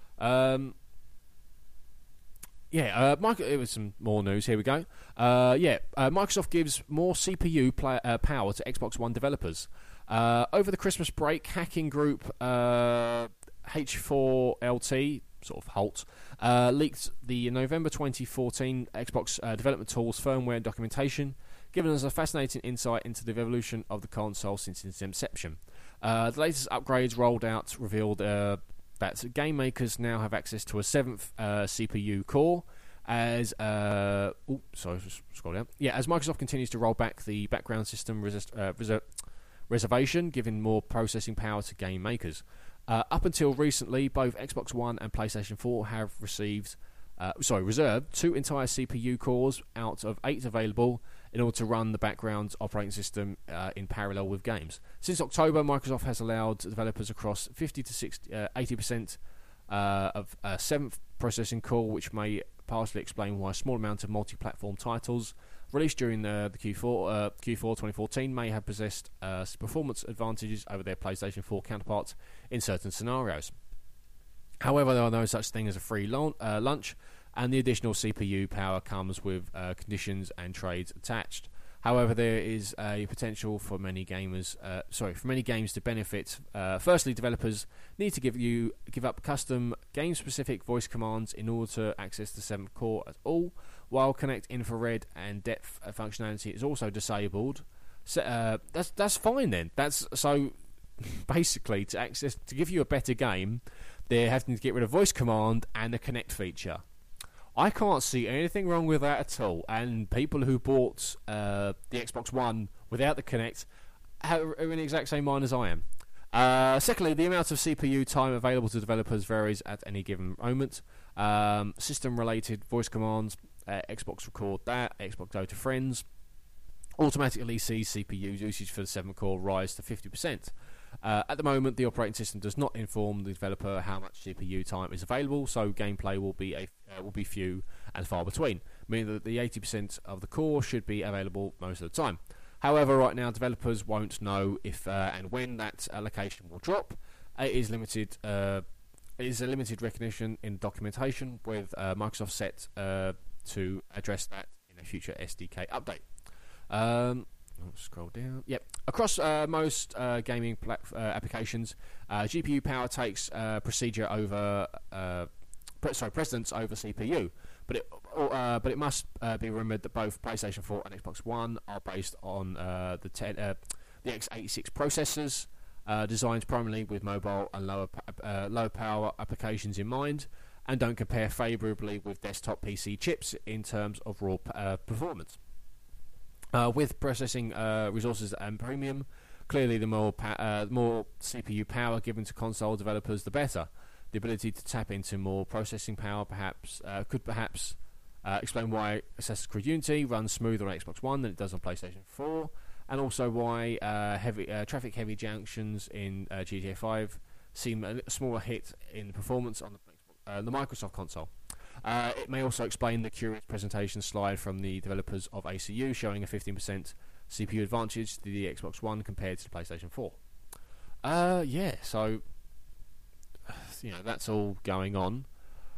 It was some more news. Here we go. Microsoft gives more CPU power to Xbox One developers. Over the Christmas break, hacking group H4LT, sort of HALT, leaked the November 2014 Xbox development tools firmware and documentation, giving us a fascinating insight into the evolution of the console since its inception. The latest upgrades rolled out revealed that game makers now have access to a 7th CPU core as scroll down. As Microsoft continues to roll back the background system reservation, giving more processing power to game makers. Up until recently, both Xbox One and PlayStation 4 have reserved 2 entire CPU cores out of 8 available in order to run the background operating system in parallel with games. Since October, Microsoft has allowed developers across 50 to 80% of a 7th processing core, which may partially explain why a small amount of multi-platform titles released during the Q4 2014 may have possessed performance advantages over their PlayStation 4 counterparts in certain scenarios. However, there are no such thing as a free lunch, and the additional CPU power comes with conditions and trades attached. However, there is a potential for many games to benefit. Firstly, developers need to give up custom game-specific voice commands in order to access the 7th core at all, while Connect infrared and depth functionality is also disabled. So, that's fine then. That's so basically to give you a better game, they're having to get rid of voice command and the Connect feature. I can't see anything wrong with that at all, and people who bought the Xbox One without the Kinect are in the exact same mind as I am. Secondly, the amount of CPU time available to developers varies at any given moment. System-related voice commands, Xbox Record That, Xbox Go to Friends, automatically sees CPU usage for the 7th core rise to 50%. At the moment, the operating system does not inform the developer how much CPU time is available, so gameplay will be few and far between, meaning that the 80% of the core should be available most of the time. However, right now developers won't know if and when that allocation will drop. It is limited. It is a limited recognition in documentation, with Microsoft set to address that in a future SDK update. I'll scroll down. Yep. Across most gaming applications, GPU power takes precedence over CPU. But it must be remembered that both PlayStation 4 and Xbox One are based on the x86 processors, designed primarily with mobile and low power applications in mind, and don't compare favourably with desktop PC chips in terms of raw performance. With processing resources and premium, clearly the more CPU power given to console developers, the better. The ability to tap into more processing power could perhaps explain why Assassin's Creed Unity runs smoother on Xbox One than it does on PlayStation 4, and also why traffic-heavy junctions in GTA 5 seem a smaller hit in performance on the Microsoft console. It may also explain the curious presentation slide from the developers of ACU showing a 15% CPU advantage to the Xbox One compared to the PlayStation 4. So that's all going on.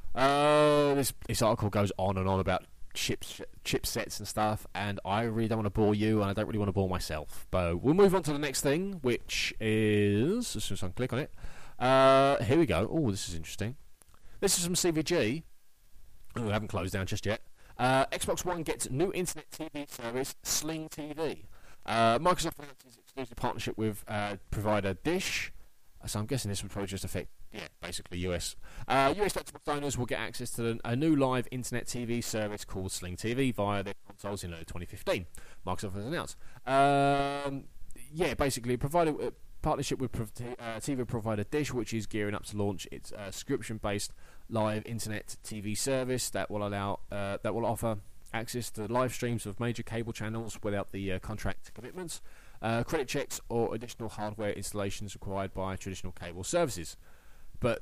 This article goes on and on about chipsets and stuff, and I really don't want to bore you, and I don't really want to bore myself. But we'll move on to the next thing, which is, as soon as I can click on it, here we go. Oh, this is interesting. This is from CVG. We haven't closed down just yet. Xbox One gets new internet TV service, Sling TV. Microsoft announced its exclusive partnership with provider Dish. So I'm guessing this would probably just affect, basically US. US Xbox owners will get access to a new live internet TV service called Sling TV via their consoles in early 2015. Microsoft has announced. Basically, partnership with TV provider Dish, which is gearing up to launch its subscription-based live internet TV service that will offer access to live streams of major cable channels without the contract commitments, credit checks, or additional hardware installations required by traditional cable services. But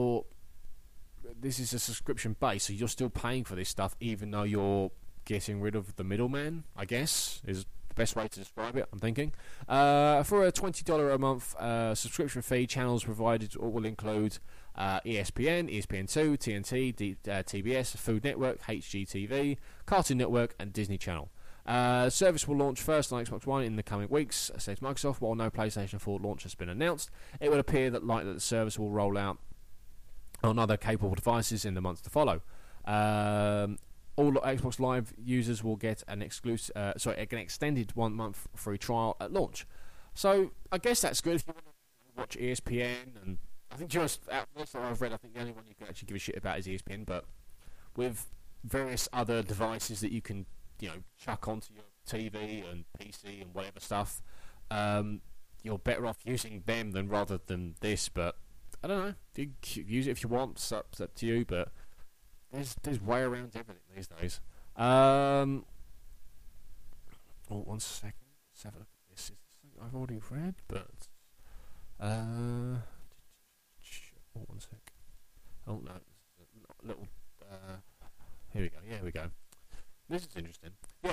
this is a subscription base, so you're still paying for this stuff, even though you're getting rid of the middleman, I guess, is the best way to describe it, I'm thinking. For a $20 a month subscription fee, channels provided will include ESPN, ESPN2, TNT, TBS, Food Network, HGTV, Cartoon Network, and Disney Channel. Service will launch first on Xbox One in the coming weeks, says Microsoft. While no PlayStation 4 launch has been announced, it would appear that the service will roll out on other capable devices in the months to follow. All Xbox Live users will get an extended 1 month free trial at launch. So I guess that's good if you want to watch ESPN. And I think just most that I've read, I think the only one you can actually give a shit about is ESPN. But with various other devices that you can chuck onto your TV and PC and whatever stuff, you're better off using them rather than this. But I don't know. You use it if you want. It's up to you. But there's way around everything these days. 1 second. Let's have a look at this. Is this something I've already read? But 1 sec. Oh no. Little. Here we go. Yeah, here we go. This is interesting.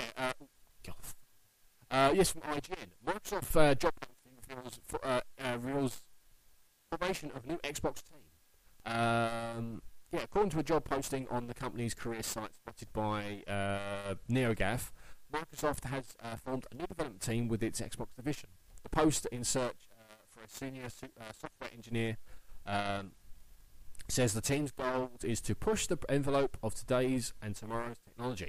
Yes, from IGN. Microsoft job posting reveals formation of new Xbox team. According to a job posting on the company's career site spotted by NeoGAF, Microsoft has formed a new development team with its Xbox division. The post in search for a senior software engineer says the team's goal is to push the envelope of today's and tomorrow's technology.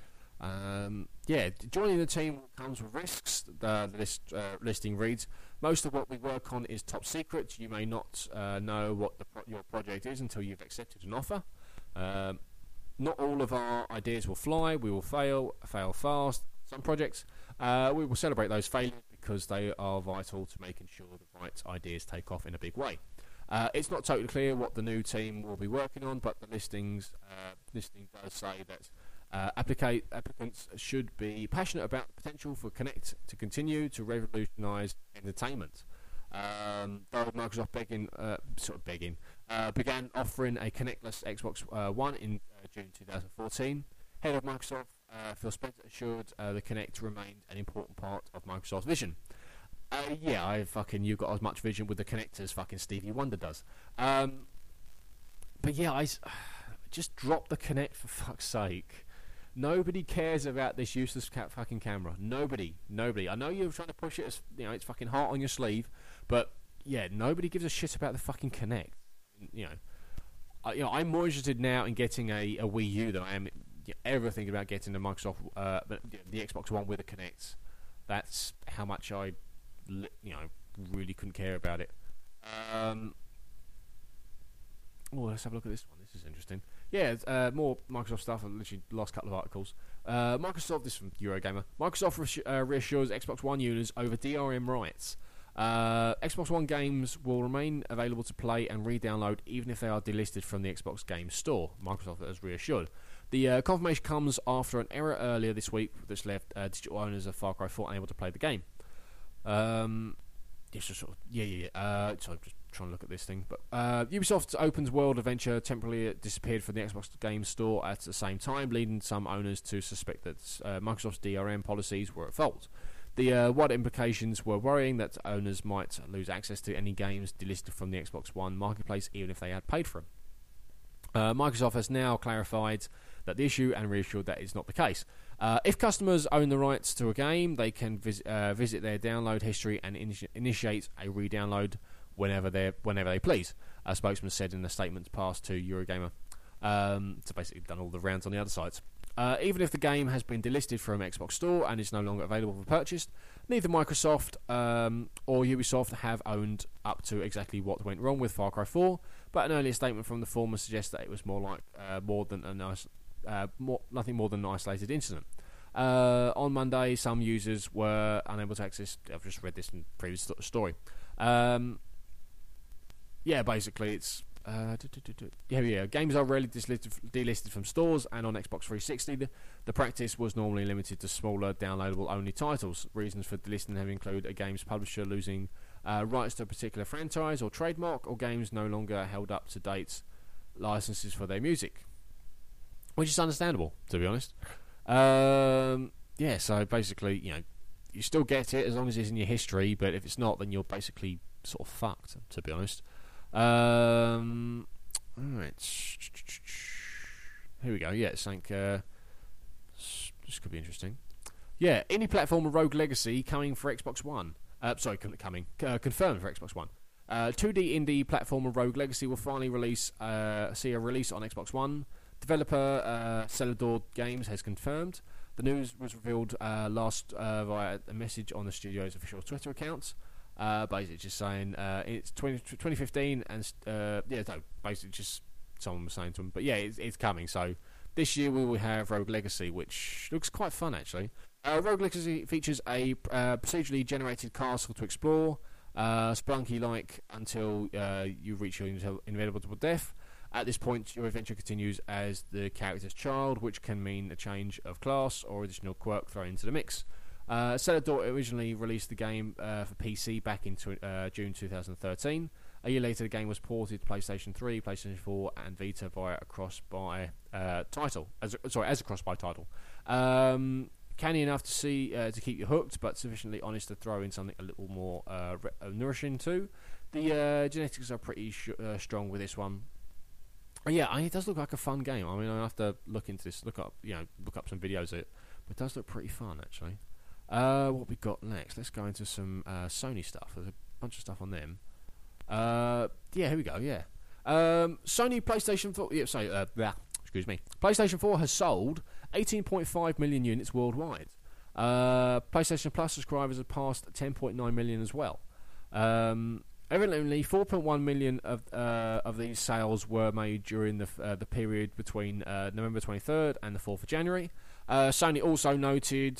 Joining the team comes with risks. The listing reads, most of what we work on is top secret. You may not know what your project is until you've accepted an offer. Not all of our ideas will fly. We will fail fast. Some projects, we will celebrate those failures because they are vital to making sure the right ideas take off in a big way. It's not totally clear what the new team will be working on, but the listing does say that applicants should be passionate about the potential for Kinect to continue to revolutionise entertainment. Though Microsoft began offering a Kinectless Xbox One in June 2014. Head of Microsoft, Phil Spencer, assured the Kinect remained an important part of Microsoft's vision. You got as much vision with the Kinect as fucking Stevie Wonder does. But yeah, I just drop the Kinect for fuck's sake. Nobody cares about this useless fucking camera. Nobody. I know you're trying to push it as, it's fucking heart on your sleeve, but yeah, nobody gives a shit about the fucking Kinect. I'm more interested now in getting a Wii U than I am ever thinking about getting the Microsoft, the Xbox One with a Kinect. That's how much I, really couldn't care about it. Let's have a look at this one. This is interesting. Yeah, more Microsoft stuff. Literally, last couple of articles. Microsoft, this is from Eurogamer. Microsoft reassures Xbox One users over DRM rights. Xbox One games will remain available to play and re-download even if they are delisted from the Xbox Game Store. Microsoft has reassured. The confirmation comes after an error earlier this week that's left digital owners of Far Cry 4 unable to play the game. So I'm just trying to look at this thing. But Ubisoft's Open World adventure temporarily disappeared from the Xbox Game Store at the same time, leading some owners to suspect that Microsoft's DRM policies were at fault. The wide implications were worrying that owners might lose access to any games delisted from the Xbox One marketplace even if they had paid for them. Microsoft has now clarified that the issue and reassured that it's not the case. If customers own the rights to a game, they can visit their download history and initiate a re-download whenever they please. A spokesman said in a statement passed to Eurogamer. So basically done all the rounds on the other sites. Even if the game has been delisted from Xbox Store and is no longer available for purchase, neither Microsoft or Ubisoft have owned up to exactly what went wrong with Far Cry 4, but an earlier statement from the former suggests that it was nothing more than an isolated incident. On Monday, some users were unable to access... I've just read this in the previous story. Basically it's... games are rarely delisted from stores, and on Xbox 360 the practice was normally limited to smaller downloadable only titles. Reasons for delisting have included a game's publisher losing rights to a particular franchise or trademark, or games no longer held up to date licenses for their music, which is understandable, to be honest. So basically, you still get it as long as it's in your history, but if it's not, then you're basically sort of fucked, to be honest. Alright. Here we go. Yeah, it's like, this could be interesting. Yeah, indie platformer Rogue Legacy coming for Xbox One. Confirmed for Xbox One. 2D indie platformer Rogue Legacy will finally see a release on Xbox One. Developer Celador Games has confirmed. The news was revealed last via a message on the studio's official Twitter account. Basically just saying it's 2015 and basically just someone was saying to them, but yeah, it's coming. So this year we will have Rogue Legacy, which looks quite fun actually. Rogue Legacy features a procedurally generated castle to explore, Spelunky-like, until you reach your inevitable death. At this point, your adventure continues as the character's child, which can mean a change of class or additional quirk thrown into the mix. Celador originally released the game for PC back in June 2013. A year later, the game was ported to PlayStation 3, PlayStation 4, and Vita via a cross-buy title. As a cross-buy title. Canny enough to keep you hooked, but sufficiently honest to throw in something a little more nourishing too. The genetics are pretty strong with this one. It does look like a fun game. I mean, I have to look into this, look up some videos of it, but it does look pretty fun actually. What we got next? Let's go into some Sony stuff. There's a bunch of stuff on them. Here we go. Yeah, Sony PlayStation 4. Excuse me. PlayStation 4 has sold 18.5 million units worldwide. PlayStation Plus subscribers have passed 10.9 million as well. Evidently, 4.1 million of these sales were made during the period between November 23rd and the 4th of January. Sony also noted.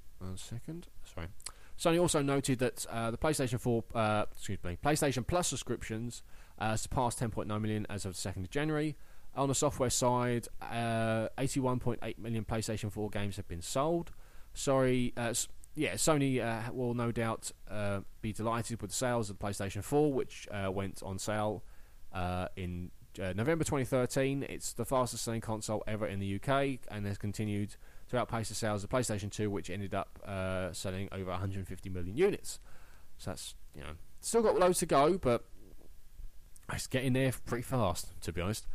Sony also noted that the PlayStation Plus subscriptions surpassed 10.9 million as of the 2nd of January. On the software side, 81.8 million PlayStation 4 games have been sold. Sony will no doubt be delighted with the sales of PlayStation 4, which went on sale in November 2013. It's the fastest selling console ever in the UK and has continued to outpace the sales of PlayStation 2, which ended up selling over 150 million units. So that's, still got loads to go, but it's getting there pretty fast, to be honest.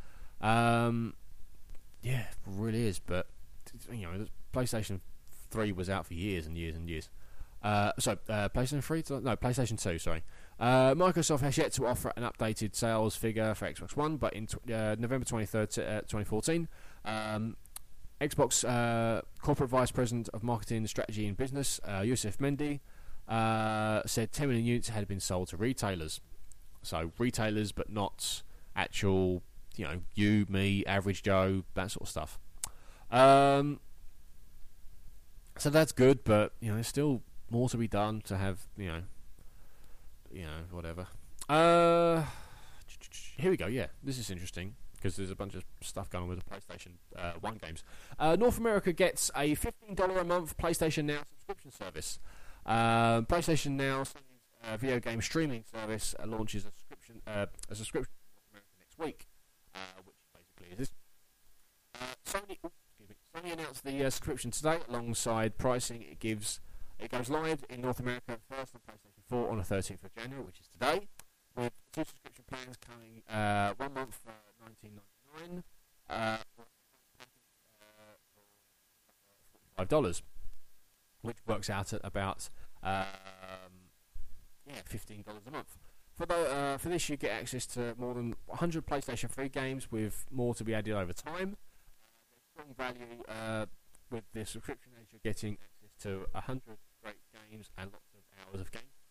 Yeah, it really is. But the PlayStation 3 was out for years and years and years. PlayStation 3? No, PlayStation 2, sorry. Microsoft has yet to offer an updated sales figure for Xbox One, but in November 23rd, 2014, Xbox Corporate Vice President of Marketing, Strategy and Business, Yusuf Mendy, said 10 million units had been sold to retailers. So retailers, but not actual, you, me, average Joe, that sort of stuff. So that's good, but there's still more to be done to have, whatever. Here we go. Yeah, this is interesting because there's a bunch of stuff going on with the PlayStation 1 games. North America gets a $15 a month PlayStation Now subscription service. PlayStation Now video game streaming service launches a subscription in North America next week, which basically is this. Sony announced the subscription today alongside pricing. It goes live in North America first on PlayStation 4 on the 13th of January, which is today, with 2 subscription plans coming 1 month for $19.99, $45, which works out at about $15 a month. For this, you get access to more than 100 PlayStation 3 games, with more to be added over time. There's strong value with the subscription, as you're getting access to 100 great games and lots of hours of game.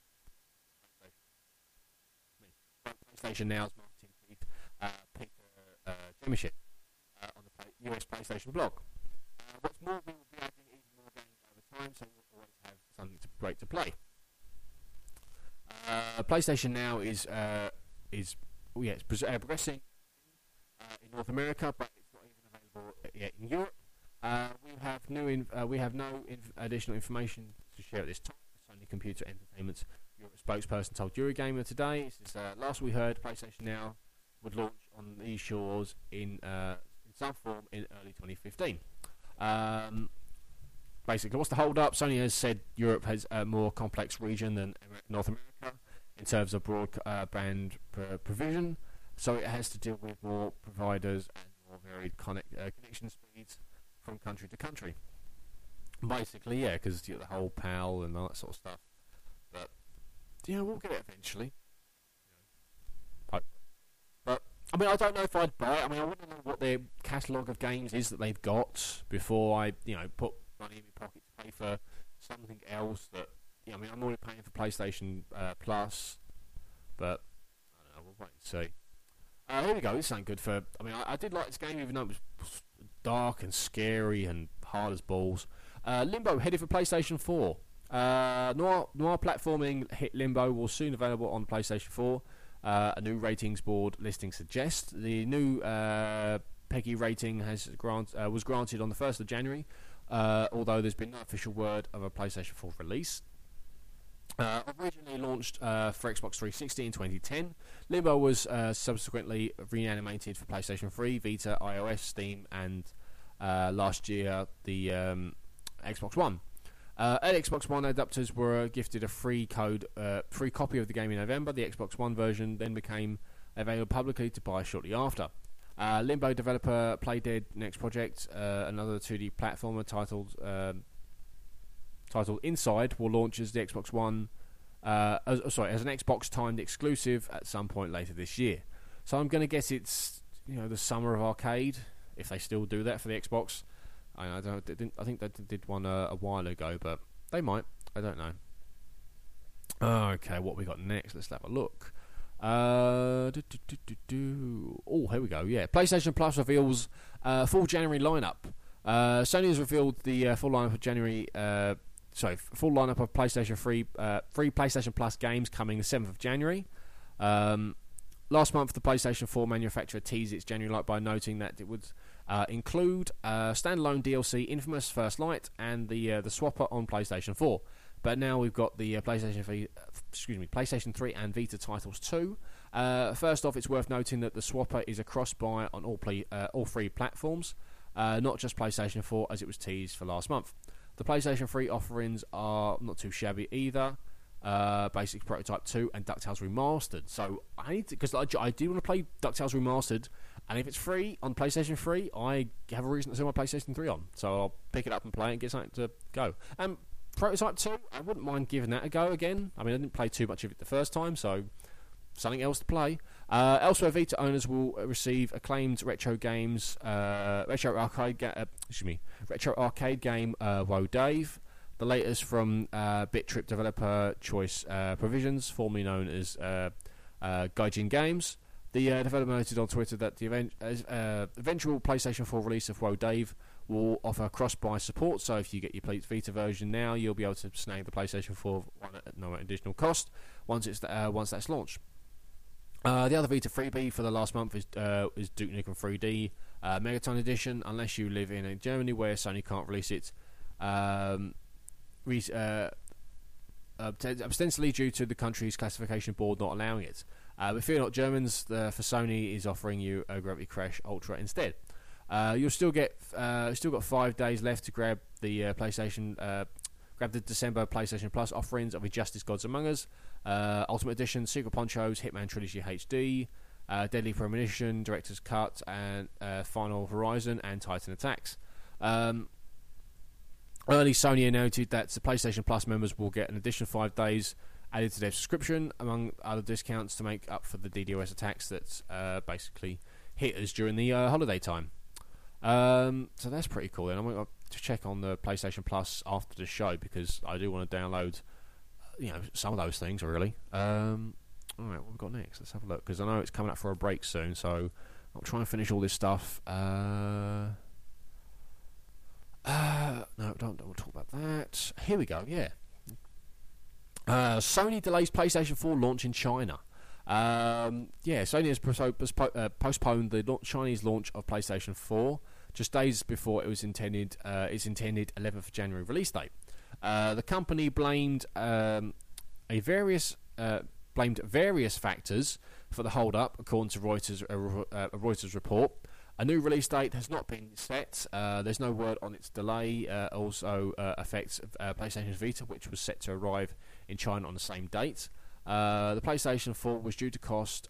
PlayStation Now's marketing chief, Peter Jemishek, on the US PlayStation blog. What's more, we will be adding even more games over time, so you'll always have something great to play. PlayStation Now is progressing in North America, but it's not even available yet in Europe. We have no additional information to share at this time. Sony Computer Entertainment's Europe spokesperson told Eurogamer today. This is last we heard, PlayStation Now would launch on these shores in some form in early 2015. Basically, what's the hold up? Sony has said Europe has a more complex region than North America in terms of broadband provision, so it has to deal with more providers and more varied connection speeds from country to country. Basically, yeah, because the whole PAL and all that sort of stuff. But we'll get it eventually. But I mean, I don't know if I'd buy it. I mean, I want to know what their catalogue of games is that they've got before I, put money in my pocket to pay for something else that. I mean, I'm already paying for PlayStation Plus, but I don't know. We'll wait and see. Here we go. This ain't good for. I mean, I did like this game, even though it was dark and scary and hard as balls. Limbo headed for PlayStation 4. Noir platforming hit Limbo will soon available on PlayStation 4. A new ratings board listing suggests the new PEGI rating was granted on the 1st of January, although there's been no official word of a PlayStation 4 release. Originally launched for Xbox 360 in 2010, Limbo was subsequently reanimated for PlayStation 3, Vita, iOS, Steam, and last year the Xbox One. Xbox One adapters were gifted a free copy of the game in November. The Xbox One version then became available publicly to buy shortly after. Limbo developer Playdead Next Project, another 2D platformer titled Inside, will launch as the Xbox One, as an Xbox timed exclusive at some point later this year. So I'm going to guess it's the summer of arcade, if they still do that for the Xbox. I think they did one a while ago, but they might. I don't know. Okay, what we got next? Let's have a look. Oh, here we go. Yeah, PlayStation Plus reveals full January lineup. Sony has revealed the full lineup of full lineup of PlayStation 3 free PlayStation Plus games coming the 7th of January. Last month, the PlayStation 4 manufacturer teased its January lineup by noting that it would include standalone DLC Infamous First Light and the swapper on PlayStation 4. But now we've got the PlayStation 3 and Vita titles too. First off, it's worth noting that the swapper is a cross-buy on all three platforms, not just PlayStation 4 as it was teased for last month. The PlayStation 3 offerings are not too shabby either. Basic Prototype 2 and DuckTales Remastered. So I need to, because I do want to play DuckTales Remastered, and if it's free on PlayStation 3, I have a reason to turn my PlayStation 3 on. So I'll pick it up and play it and get something to go. And Prototype 2, I wouldn't mind giving that a go again. I mean, I didn't play too much of it the first time, so something else to play. Elsewhere, Vita owners will receive acclaimed retro arcade game Woe Dave, the latest from Bit Trip developer Choice Provisions, formerly known as Gaijin Games. The developer noted on Twitter that the eventual PlayStation 4 release of Woe Dave will offer cross-buy support, so if you get your Vita version now, you'll be able to snag the PlayStation 4 one at no additional cost once that's launched. The other Vita freebie for the last month is Duke Nukem 3D Megaton Edition, unless you live in Germany where Sony can't release it, ostensibly due to the country's classification board not allowing it. But fear not, Germans, for Sony is offering you a Gravity Crash Ultra instead. You'll still got 5 days left to grab the grab the December PlayStation Plus offerings of Injustice: Gods Among Us, Ultimate Edition, Secret Ponchos, Hitman Trilogy HD, Deadly Premonition, Director's Cut, and Final Horizon and Titan Attacks. Early, Sony noted that the PlayStation Plus members will get an additional 5 days added to their subscription, among other discounts to make up for the DDoS attacks that basically hit us during the holiday time. So that's pretty cool. Then I'm going to check on the PlayStation Plus after the show because I do want to download, some of those things really. All right, what we've got next? Let's have a look because I know it's coming up for a break soon. So I'll try and finish all this stuff. No, don't talk about that. Here we go. Yeah. Sony delays PlayStation 4 launch in China. Sony has postponed the Chinese launch of PlayStation 4 just days before its intended 11th of January release date. The company blamed various factors for the hold-up, according to Reuters report. A new release date has not been set. There's no word on its delay. Also affects PlayStation Vita, which was set to arrive in China on the same date. The PlayStation 4 was due to cost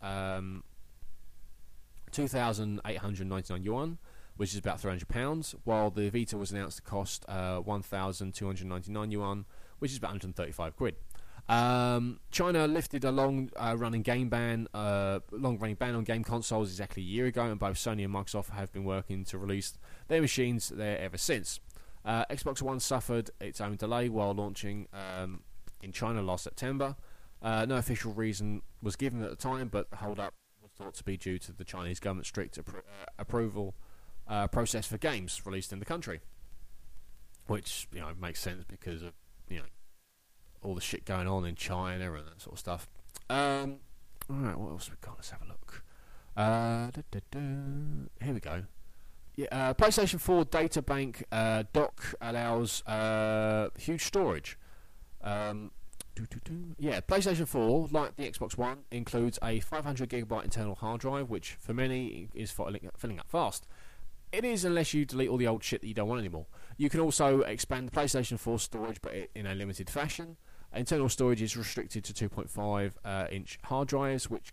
2,899 yuan, which is about £300, while the Vita was announced to cost 1,299 yuan, which is about 135 quid. China lifted a long-running ban on game consoles exactly a year ago, and both Sony and Microsoft have been working to release their machines there ever since. Xbox One suffered its own delay while launching in China last September. No official reason was given at the time, but the hold-up was thought to be due to the Chinese government's strict approval process for games released in the country, which makes sense because of all the shit going on in China and that sort of stuff. Alright, what else have we got? Let's have a look. Here we go. Yeah, PlayStation 4 data bank dock allows huge storage. PlayStation 4, like the Xbox One, includes a 500GB internal hard drive, which for many is filling up fast. It is, unless you delete all the old shit that you don't want anymore. You can also expand the PlayStation 4 storage, but in a limited fashion. Internal storage is restricted to 2.5-inch hard drives, which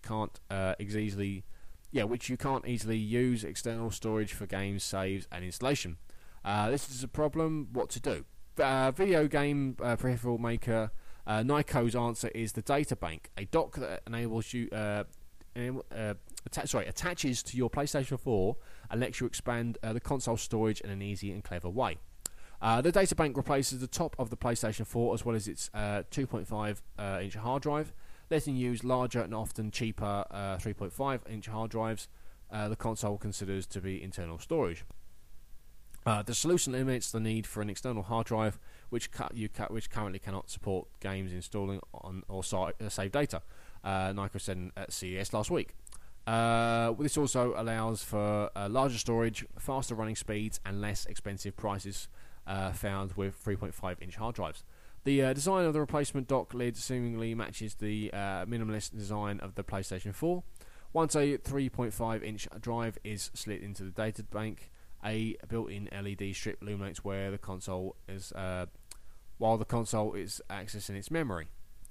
you can't easily use external storage for games, saves, and installation. This is a problem. What to do? Video game peripheral maker Nyko's answer is the data bank, a dock that enables you attaches to your PlayStation 4 and lets you expand the console storage in an easy and clever way. The data bank replaces the top of the PlayStation 4 as well as its 2.5-inch hard drive, letting you use larger and often cheaper 3.5-inch hard drives the console considers to be internal storage. The solution limits the need for an external hard drive, which currently cannot support games installing on or save data. Nyko said at CES last week. This also allows for larger storage, faster running speeds, and less expensive prices found with 3.5-inch hard drives. The design of the replacement dock lid seemingly matches the minimalist design of the PlayStation 4. Once a 3.5-inch drive is slid into the data bank, a built-in LED strip illuminates where the console is, while the console is accessing its memory.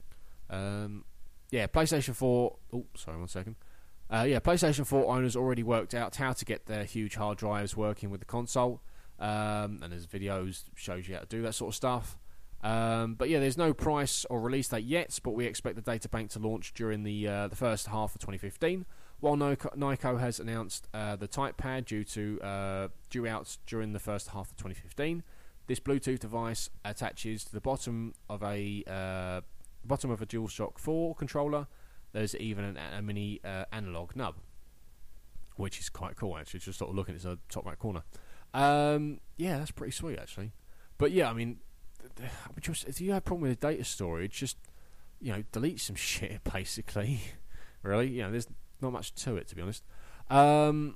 PlayStation 4. Oh, sorry, 1 second. PlayStation 4 owners already worked out how to get their huge hard drives working with the console, and there's videos shows you how to do that sort of stuff. There's no price or release date yet, but we expect the data bank to launch during the first half of 2015. While Nyko has announced the TypePad due out during the first half of 2015, this Bluetooth device attaches to the bottom of a DualShock 4 controller. There's even a mini analog nub, which is quite cool actually. Just sort of looking at the top right corner. That's pretty sweet actually. But yeah, I mean, if you have a problem with the data storage, just delete some shit basically. Really, there's not much to it, to be honest. Okie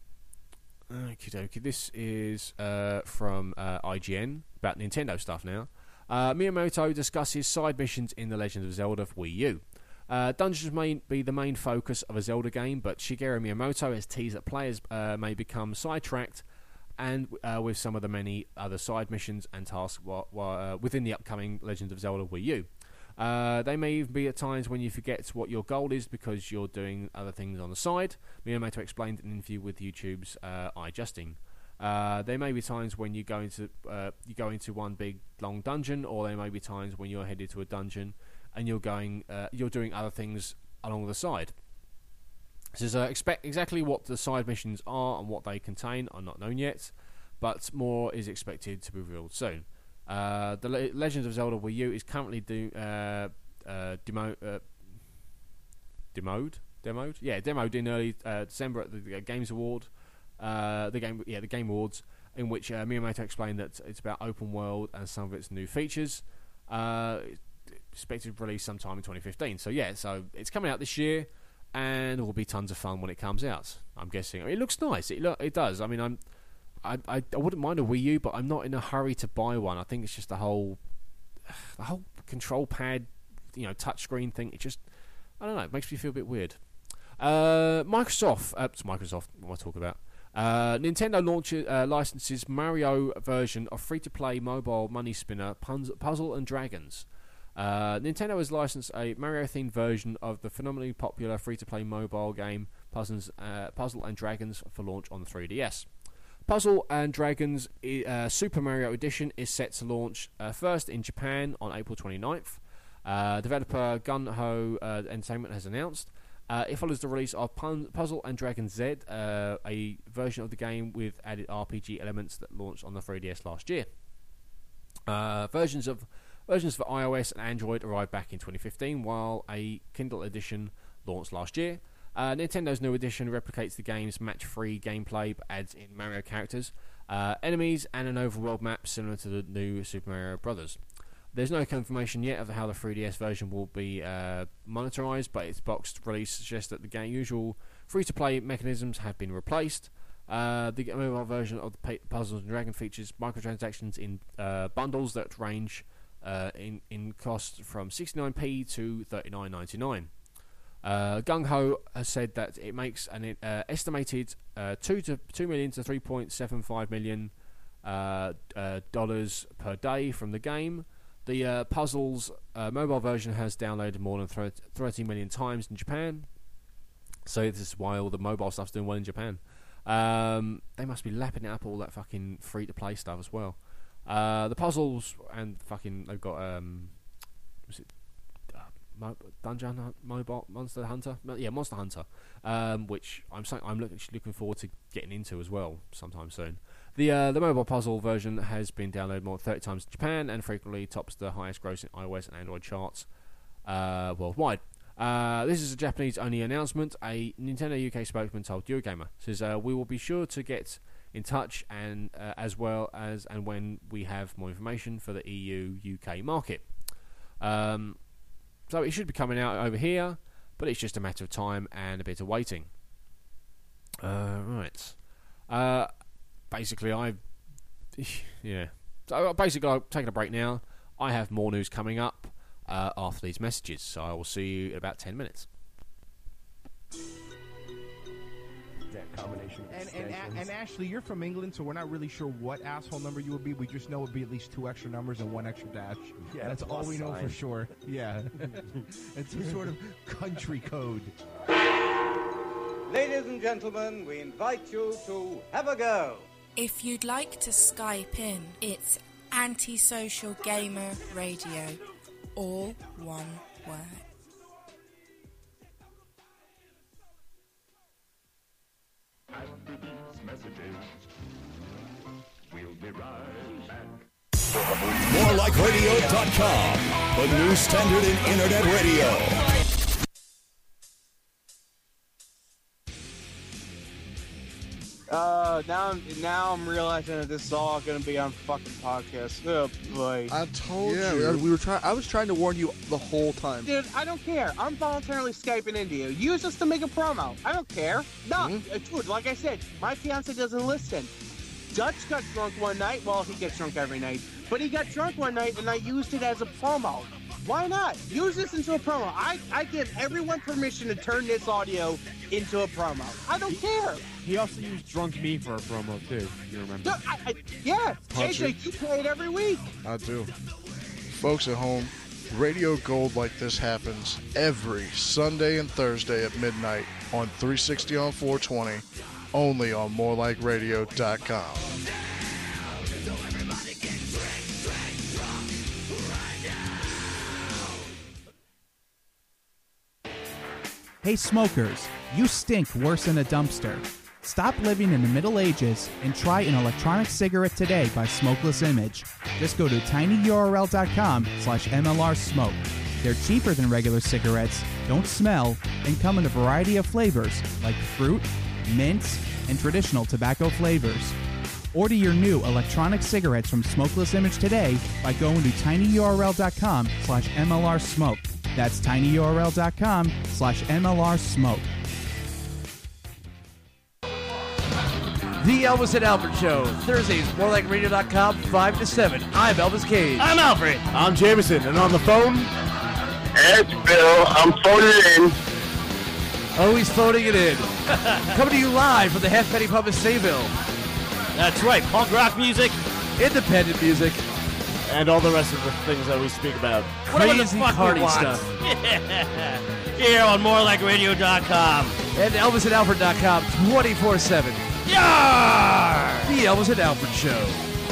dokie. This is from IGN about Nintendo stuff now. Miyamoto discusses side missions in The Legend of Zelda for Wii U. Dungeons may be the main focus of a Zelda game, but Shigeru Miyamoto has teased that players may become sidetracked and with some of the many other side missions and tasks within the upcoming Legend of Zelda Wii U. They may even be at times when you forget what your goal is because you're doing other things on the side. Miyamoto explained in an interview with YouTube's iJusting. There may be times when you go into one big long dungeon, or there may be times when you're headed to a dungeon and you're doing other things along the side. So expect exactly what the side missions are and what they contain are not known yet, but more is expected to be revealed soon. The Legend of Zelda Wii U is currently demoed in early December at the Games Award. The Game Awards, in which Miyamoto explained that it's about open world and some of its new features. Expected to release sometime in 2015. So it's coming out this year, and it will be tons of fun when it comes out. I'm guessing. I mean, it looks nice. It does. I mean, I wouldn't mind a Wii U, but I'm not in a hurry to buy one. I think it's just the whole control pad, touchscreen thing. It just, I don't know. It makes me feel a bit weird. Microsoft. What am I talking about? Nintendo licenses Mario version of free-to-play mobile money spinner Puzzle and Dragons. Nintendo has licensed a Mario-themed version of the phenomenally popular free-to-play mobile game Puzzle and Dragons for launch on the 3DS. Puzzle and Dragons Super Mario Edition is set to launch first in Japan on April 29th. Developer Gung-Ho Entertainment has announced. It follows the release of Puzzle and Dragons Z, a version of the game with added RPG elements that launched on the 3DS last year. Versions for iOS and Android arrived back in 2015, while a Kindle edition launched last year. Nintendo's new edition replicates the game's match-free gameplay, but adds in Mario characters, enemies, and an overworld map similar to the new Super Mario Bros. There's no confirmation yet of how the 3DS version will be monetized, but its boxed release suggests that the usual free-to-play mechanisms have been replaced. The mobile version of the Puzzles and Dragons features microtransactions in bundles that range in cost from 69p to 39.99. Gung-Ho has said that it makes an estimated $2 million to $3.75 million dollars per day from the game. The Puzzles mobile version has downloaded more than 30 million times in Japan, so this is why all the mobile stuff's doing well in Japan. They must be lapping it up, all that fucking free-to-play stuff as well. The Puzzles and they've got Dungeon Hunt, Mobile Monster Hunter, Monster Hunter, which I'm looking forward to getting into as well sometime soon. The mobile puzzle version has been downloaded more than 30 times in Japan and frequently tops the highest grossing iOS and Android charts worldwide. This is a Japanese-only announcement. A Nintendo UK spokesman told Eurogamer, says, "We will be sure to get in touch and as well as and when we have more information for the EU UK market." So it should be coming out over here, but it's just a matter of time and a bit of waiting. Right. Basically, So basically, I'm taking a break now. I have more news coming up after these messages, so I will see you in about 10 minutes.
And Ashley, you're from England, so we're not really sure what asshole number you would be. We just know it would be at least 2 extra numbers and 1 extra dash.
Yeah,
that's all we know for sure. Yeah. It's some sort of country code.
Ladies and gentlemen, we invite you to have a go.
If you'd like to Skype in, it's Antisocial Gamer Radio. All one word.
After these messages, we'll be right back.
MoreLikeRadio.com, the new standard in internet radio.
Now I'm realizing that this is all going to be on fucking podcast. Oh boy!
I told you. I was trying to warn you the whole time.
Dude, I don't care. I'm voluntarily Skyping into you. Use this to make a promo. I don't care. No, dude. Like I said, my fiance doesn't listen. Dutch got drunk one night. Well, he gets drunk every night, but he got drunk one night, and I used it as a promo. Why not? Use this into a promo. I give everyone permission to turn this audio into a promo. I don't care.
He also used Drunk Me for a promo, too. You remember?
Yeah.
Punch
AJ, you play it every week.
I do. Folks at home, Radio Gold like this happens every Sunday and Thursday at midnight on 360 on 420, only on MoreLikeRadio.com.
Hey smokers, you stink worse than a dumpster. Stop living in the Middle Ages and try an electronic cigarette today by Smokeless Image. Just go to tinyurl.com/MLRsmoke. They're cheaper than regular cigarettes, don't smell, and come in a variety of flavors like fruit, mint, and traditional tobacco flavors. Order your new electronic cigarettes from Smokeless Image today by going to tinyurl.com/MLRsmoke. That's tinyurl.com/MLRsmoke.
The Elvis and Albert Show, Thursdays, MoreLikeRadio.com, 5 to 7. I'm Elvis Cage.
I'm Alfred. I'm Jameson, and on the phone,
it's Bill. I'm phoning it in.
Oh, he's phoning it in. Coming to you live from the Halfpenny Pub in Sayville.
That's right, punk rock music,
independent music,
and all the rest of the things that we speak about.
Crazy party stuff.
Yeah. Here on MoreLikeRadio.com.
And ElvisandAlfred.com 24/7.
Yarr!
The Elvis and Alfred Show.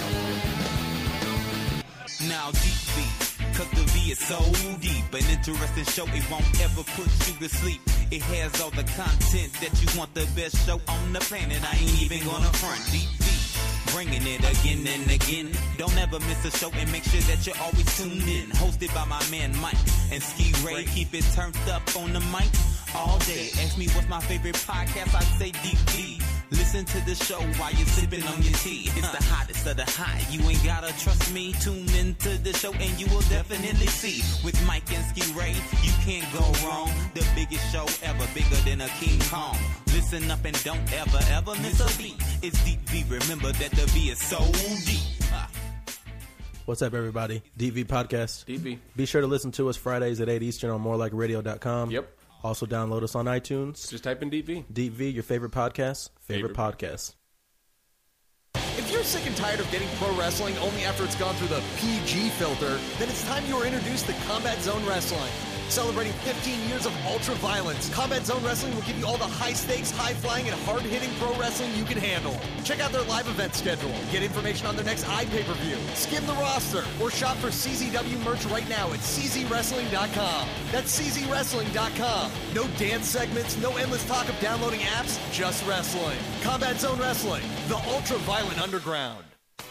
Now deep beat, cause the V is so deep. An interesting show, it won't ever put you to sleep. It has all the content that you want, the best show on the planet. I ain't even gonna front. Deep beat, bringing it again and again. Don't ever miss a show and make sure that you're always tuned in. Hosted by my man Mike and Ski Ray. Keep it turned up on the mic all day. Ask me what's my favorite podcast, I say Deep beat. Listen to the show while you're sipping on your tea. It's the hottest of the hot. You ain't gotta trust me. Tune into the show and you will definitely see. With Mike and Ski Ray, you can't go wrong. The biggest show ever, bigger than a King Kong. Listen up and don't ever miss a beat. It's Deep V. Remember that the V is so deep.
What's up, everybody? Deep V Podcast.
Deep V.
Be sure to listen to us Fridays at 8 Eastern on MoreLikeRadio.com.
Yep.
Also, download us on iTunes.
Just type in Deep V.
Deep V, your favorite podcast. Favorite podcast.
If you're sick and tired of getting pro wrestling only after it's gone through the PG filter, then it's time you were introduced to Combat Zone Wrestling. Celebrating 15 years of ultra-violence, Combat Zone Wrestling will give you all the high-stakes, high-flying, and hard-hitting pro wrestling you can handle. Check out their live event schedule, get information on their next iPay-per-view, skim the roster, or shop for CZW merch right now at czwrestling.com. That's czwrestling.com. No dance segments, no endless talk of downloading apps, just wrestling. Combat Zone Wrestling, the ultra-violent underground.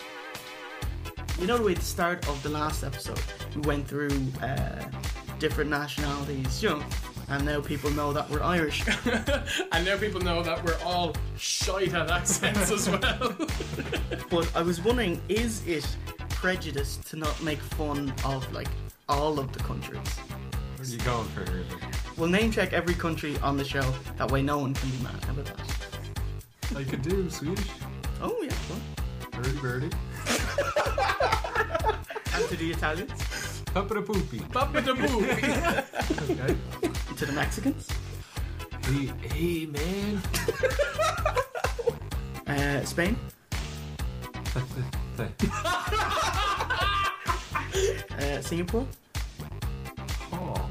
You know, at the start of the last episode, we went through different nationalities, you know, and now people know that we're Irish.
And now people know that we're all shite at accents as well.
But I was wondering, is it prejudice to not make fun of, like, all of the countries?
Where are you going for here?
We'll name check every country on the show, that way no one can be mad. How about that?
I could do Swedish.
Oh, yeah, well.
Birdie.
And To the Italians.
Papa the Poopy.
Papa the Poopy.
Okay.
To the Mexicans.
Hey man.
Spain. Singapore.
Oh.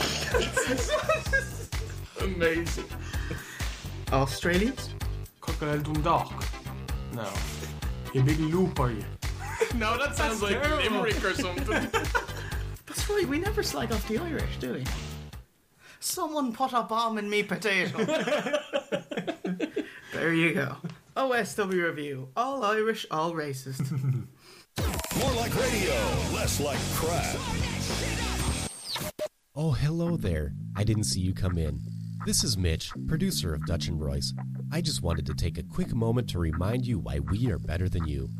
Amazing.
Australians.
Crocodile Dundalk. No. You big loop, are you?
No, that sounds like
terrible.
Limerick or something.
That's right, we never slag off the Irish, do we? Someone put a bomb in me potato. There you go. OSW review. All Irish, all racist.
More like radio, less like crap.
Oh, hello there. I didn't see you come in. This is Mitch, producer of Dutch and Royce. I just wanted to take a quick moment to remind you why we are better than you.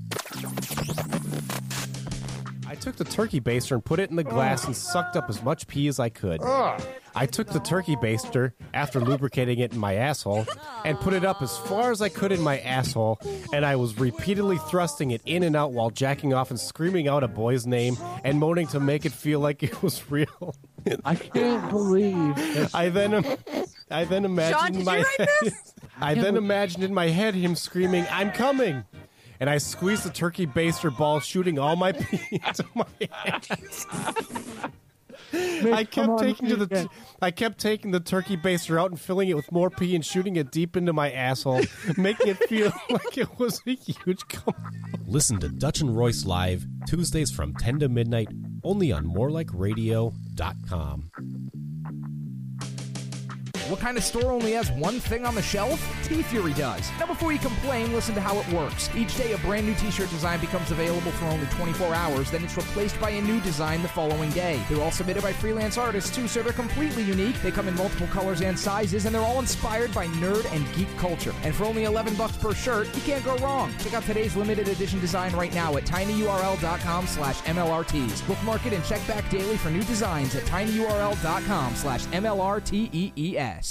I took the turkey baster and put it in the glass and sucked up as much pee as I could. I took the turkey baster, after lubricating it in my asshole, and put it up as far as I could in my asshole, and I was repeatedly thrusting it in and out while jacking off and screaming out a boy's name and moaning to make it feel like it was real.
I can't believe this.
I then imagined in my head. I then imagined in my head him screaming, "I'm coming!" And I squeezed the turkey baster ball, shooting all my pee into my ass. I kept taking the turkey baster out and filling it with more pee and shooting it deep into my asshole, making it feel like it was a huge cum. Listen to Dutch and Royce live Tuesdays from 10 to midnight, only on morelikeradio.com.
What kind of store only has one thing on the shelf? T-Fury does. Now before you complain, listen to how it works. Each day a brand new t-shirt design becomes available for only 24 hours, then it's replaced by a new design the following day. They're all submitted by freelance artists too, so they're completely unique. They come in multiple colors and sizes, and they're all inspired by nerd and geek culture. And for only $11 per shirt, you can't go wrong. Check out today's limited edition design right now at tinyurl.com/MLRTs. Bookmark it and check back daily for new designs at tinyurl.com/MLRTEES.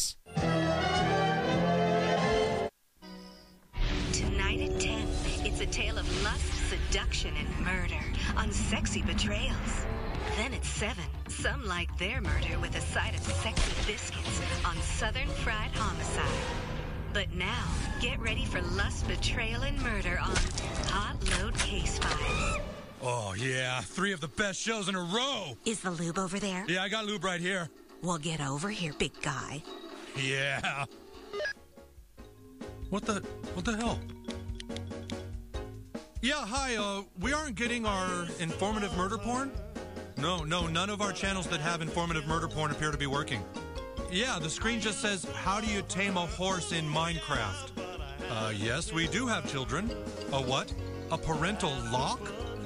Tonight at 10, it's a tale of lust, seduction, and murder on Sexy Betrayals. Then at 7, some like their murder with a side of sexy biscuits on Southern Fried Homicide. But now, get ready for lust, betrayal, and murder on Hot Load Case Files.
Oh, yeah. 3 of the best shows in a row.
Is the lube over there?
Yeah, I got lube right here.
Well, get over here, big guy.
Yeah. What the hell? Yeah, hi, we aren't getting our informative murder porn? No, none of our channels that have informative murder porn appear to be working. Yeah, the screen just says, how do you tame a horse in Minecraft? Yes, we do have children. A what? A parental lock?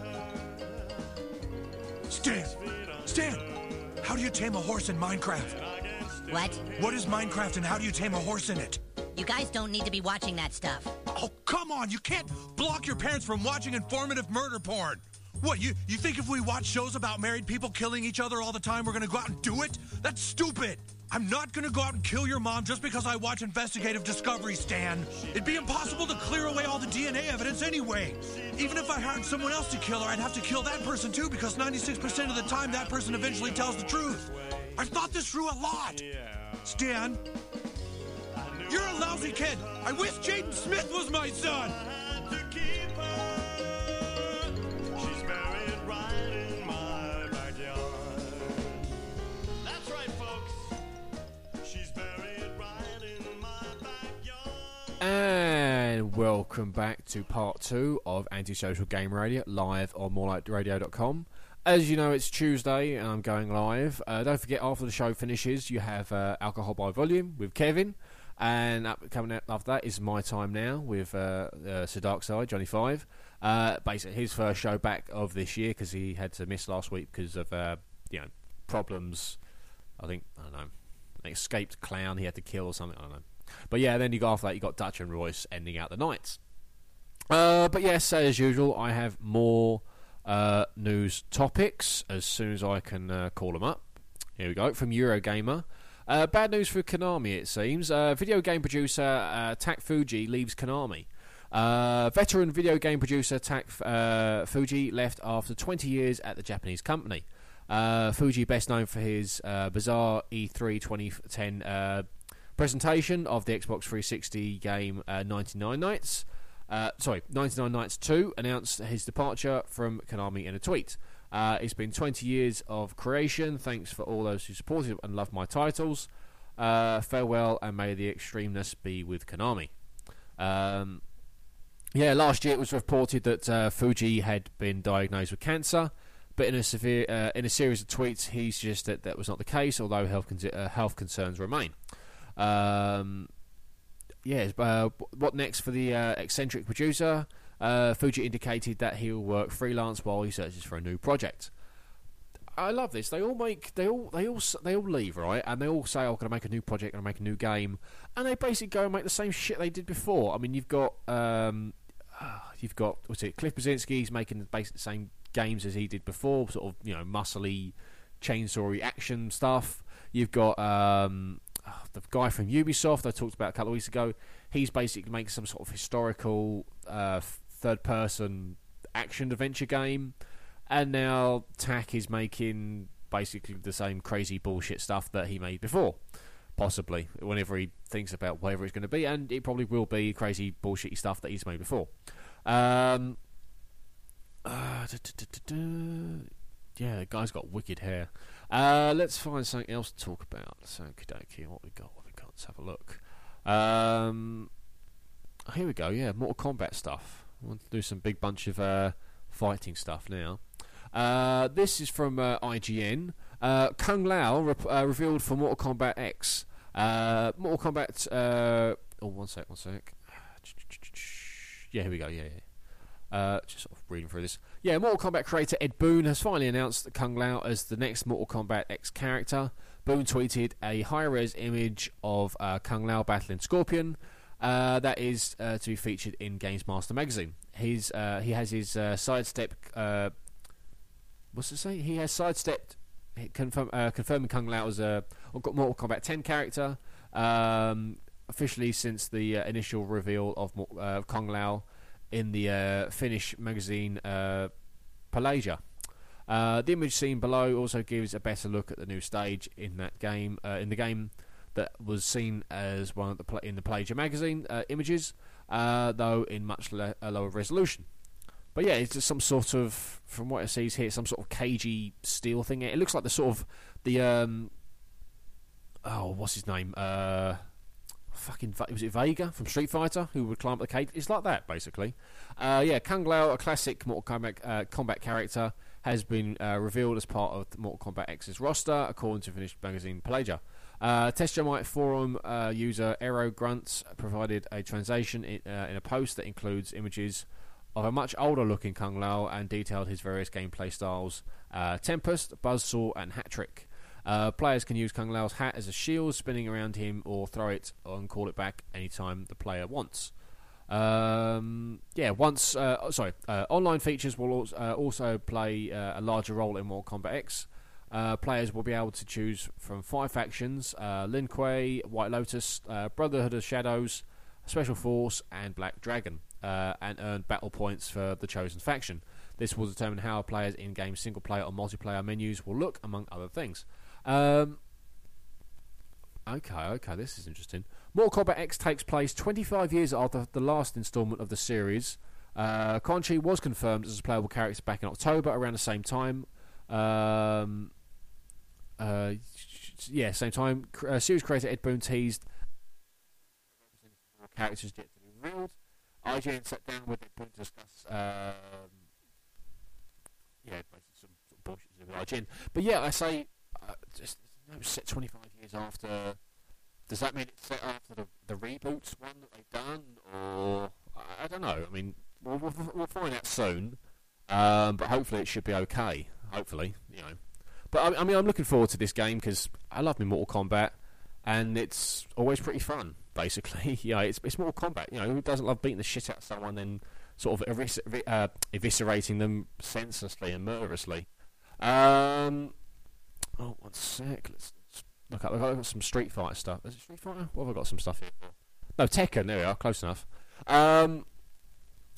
Stan! How do you tame a horse in Minecraft?
What?
What is Minecraft and how do you tame a horse in it?
You guys don't need to be watching that stuff.
Oh, come on! You can't block your parents from watching informative murder porn! What, you think if we watch shows about married people killing each other all the time, we're gonna go out and do it? That's stupid! I'm not gonna go out and kill your mom just because I watch Investigative Discovery, Stan. It'd be impossible to clear away all the DNA evidence anyway. Even if I hired someone else to kill her, I'd have to kill that person too, because 96% of the time that person eventually tells the truth. I've thought this through a lot. Stan, you're a lousy kid. I wish Jaden Smith was my son.
And welcome back to part 2 of Antisocial Game Radio, live on morelikeradio.com. As you know, it's Tuesday and I'm going live. Don't forget, after the show finishes, you have Alcohol by Volume with Kevin. And coming out after that is My Time Now with Sir Darkside, Johnny 5. Basically, his first show back of this year because he had to miss last week because of problems. I don't know, an escaped clown he had to kill or something. I don't know. But yeah, then you go after that, you got Dutch and Royce ending out the nights. But yes, as usual, I have more news topics as soon as I can call them up. Here we go, from Eurogamer. Bad news for Konami, it seems. Video game producer Tak Fuji leaves Konami. Veteran video game producer Tak Fuji left after 20 years at the Japanese company. Fuji, best known for his bizarre E3 2010 presentation of the Xbox 360 game 99 Nights 2, announced his departure from Konami in a tweet. It's been 20 years of creation. Thanks for all those who supported and loved my titles. Farewell, and may the extremeness be with Konami. Last year it was reported that Fuji had been diagnosed with cancer, but in a series of tweets he suggested that was not the case, although health concerns remain. What next for the eccentric producer? Fuji indicated that he will work freelance while he searches for a new project. I love this. They all leave, right? And they all say, "Oh, I'm going to make a new project, I'm going to make a new game," and they basically go and make the same shit they did before. I mean, you've got Cliff Bleszinski. He's making basically the same games as he did before, sort of muscly, chainsawy action stuff. You've got the guy from Ubisoft I talked about a couple of weeks ago. He's basically making some sort of historical third-person action adventure game. And now Tak is making basically the same crazy bullshit stuff that he made before, possibly, whenever he thinks about whatever it's going to be, and it probably will be crazy bullshitty stuff that he's made before. The guy's got wicked hair. Let's find something else to talk about. Okie-dokie, what we got? Let's have a look. Here we go, Mortal Kombat stuff. I want to do some big bunch of fighting stuff now. This is from IGN. Kung Lao revealed for Mortal Kombat X. Mortal Kombat. One sec. Here we go. Just sort of reading through this. Mortal Kombat creator Ed Boon has finally announced Kung Lao as the next Mortal Kombat X character. Boon tweeted a high-res image of Kung Lao battling Scorpion. That is to be featured in Games Master magazine. He has his sidestep. What's it say? He has sidestepped, confirming Kung Lao as a Mortal Kombat 10 character. Officially since the initial reveal of Kung Lao in the Finnish magazine Palaja. The image seen below also gives a better look at the new stage in that game. In the game that was seen as one of in the Palaja magazine images, though in much lower resolution. But it's just some sort of, from what it says here, some sort of cagey steel thing. It looks like the sort of what's his name? Was it Vega from Street Fighter who would climb up the cage? It's like that basically. Kung Lao, a classic Mortal Kombat character, has been revealed as part of Mortal Kombat X's roster, according to Finnish magazine Palaja. Testjamite forum user Aero Grunts provided a translation in a post that includes images of a much older looking Kung Lao and detailed his various gameplay styles: Tempest, Buzzsaw and Hat Trick. Players can use Kung Lao's hat as a shield, spinning around him, or throw it and call it back anytime the player wants. Online features will also play a larger role in Mortal Kombat X. Players will be able to choose from 5 factions: Lin Kuei, White Lotus, Brotherhood of Shadows, Special Force and Black Dragon, and earn battle points for the chosen faction. This will determine how players in-game single-player or multiplayer menus will look, among other things. Okay, this is interesting. Mortal Kombat X takes place 25 years after the last installment of the series. Quan Chi was confirmed as a playable character back in October, around the same time. Same time. Series creator Ed Boon teased characters yet to be revealed. IGN sat down with Ed Boon to discuss basically some sort of bullshit with IGN. But I say set 25 years after. Does that mean it's set after the reboot one that they've done, or I don't know. I mean, we'll find out soon. But hopefully it should be okay. Hopefully, But I mean, I'm looking forward to this game because I love me Mortal Kombat, and it's always pretty fun. Basically, it's Mortal Kombat. Who doesn't love beating the shit out of someone and sort of eviscerating them senselessly and murderously? One sec. Let's look up. I've got some Street Fighter stuff. Is it Street Fighter? What have I got some stuff here for? No, Tekken. There we are. Close enough.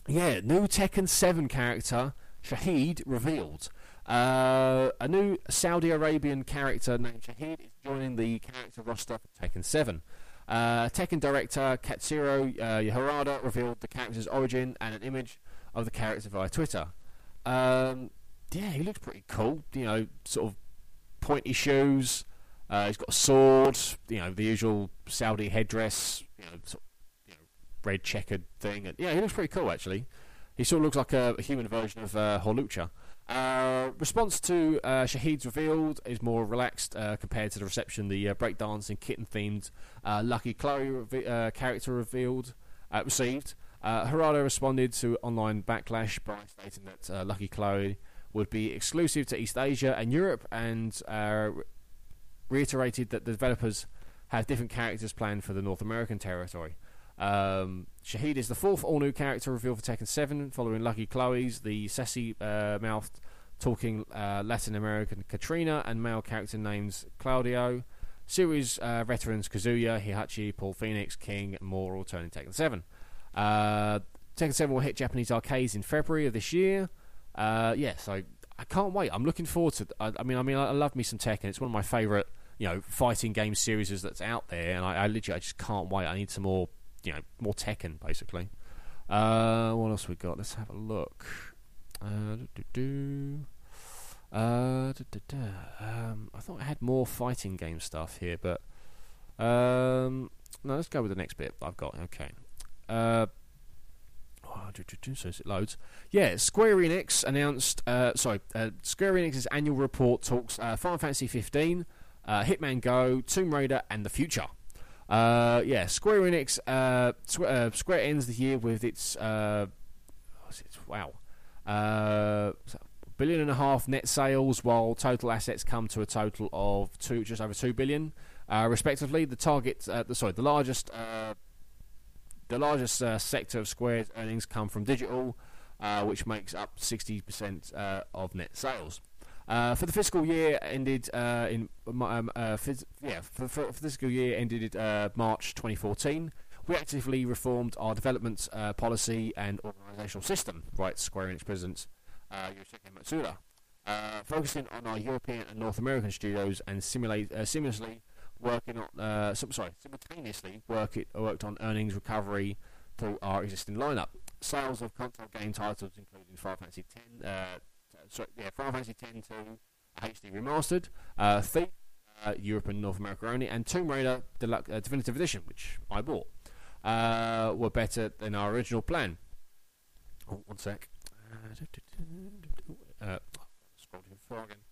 Yeah, new Tekken 7 character, Shahid, revealed. A new Saudi Arabian character named Shahid is joining the character roster for Tekken 7. Tekken director Katsuhiro Harada revealed the character's origin and an image of the character via Twitter. Yeah, he looks pretty cool. You know, sort of pointy shoes. He's got a sword. You know, the usual Saudi headdress. You know, sort of, red checkered thing. And, yeah, he looks pretty cool actually. He sort of looks like a human version of Horlucha. Response to Shahid's revealed is more relaxed compared to the reception the breakdancing kitten-themed Lucky Chloe character received. Harada responded to online backlash by stating that Lucky Chloe would be exclusive to East Asia and Europe, and reiterated that the developers have different characters planned for the North American territory. Shahid is the fourth all-new character revealed for Tekken 7, following Lucky Chloe's, the sassy-mouthed, talking Latin American Katrina, and male character names Claudio. Series veterans Kazuya, Heihachi, Paul Phoenix, King, and more all returning Tekken 7. Tekken 7 will hit Japanese arcades in February of this year. Yeah, so I can't wait. I'm looking forward to. I love me some Tekken. It's one of my favourite, fighting game series that's out there, and I just can't wait. I need some more, more Tekken, basically. What else we got? Let's have a look. I thought I had more fighting game stuff here, but no, let's go with the next bit I've got. Okay. So as it loads, yeah, Square Enix announced. Square Enix's annual report talks Final Fantasy 15, Hitman Go, Tomb Raider, and the future. Square Enix. Square ends the year with its $1.5 billion net sales, while total assets come to a total of just over $2 billion, respectively. The largest sector of Square's earnings come from digital, which makes up 60% of net sales. For the fiscal year ended March 2014, we actively reformed our development policy and organisational system, writes Square Enix President Yoshiki Matsuda, focusing on our European and North American studios and simultaneously worked on earnings recovery through our existing lineup. Sales of console game titles including Final Fantasy X 2 HD Remastered, Thief, Europe and North America only, and Tomb Raider Definitive Edition, which I bought, were better than our original plan. Oh, one sec. Scroll too far again.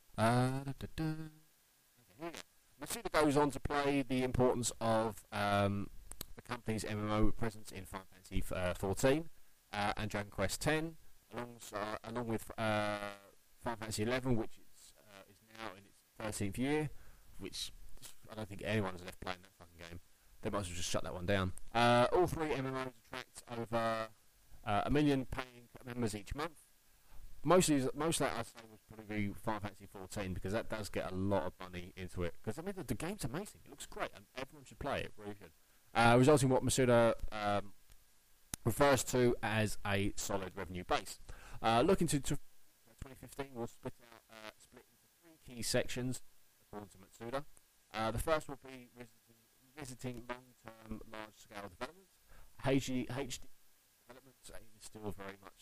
Matsuda goes on to play the importance of the company's MMO presence in Final Fantasy 14 and Dragon Quest X, along with Final Fantasy 11, which is now in its 13th year, which I don't think anyone's left playing that fucking game. They might as well just shut that one down. All three MMOs attract over 1 million paying members each month. Most of that I'd say would probably be Final Fantasy 14, because that does get a lot of money into it. Because the game's amazing; it looks great, and everyone should play it. Really good. Resulting in what Matsuda refers to as a solid revenue base. Looking to 2015, we'll split into 3 key sections, according to Matsuda. The first will be visiting long-term, large-scale development. HD development is still very much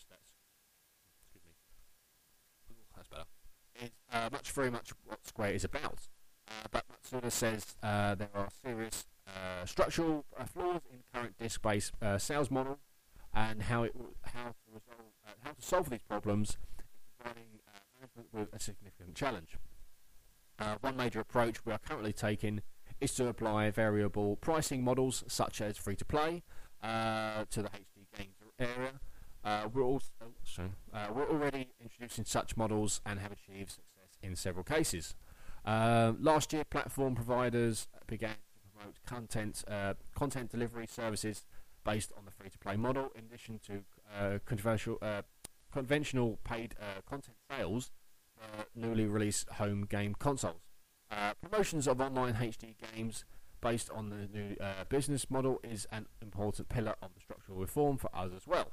that's very much what Square is about. But Matsuda says there are serious structural flaws in current disc-based sales model, and how to solve these problems is providing management with a significant challenge. One major approach we are currently taking is to apply variable pricing models such as free-to-play to the HD games area. We're already introducing such models and have achieved success in several cases. Last year, platform providers began to promote content delivery services based on the free-to-play model, in addition to conventional paid content sales for newly released home game consoles. Promotions of online HD games based on the new business model is an important pillar of the structural reform for us as well.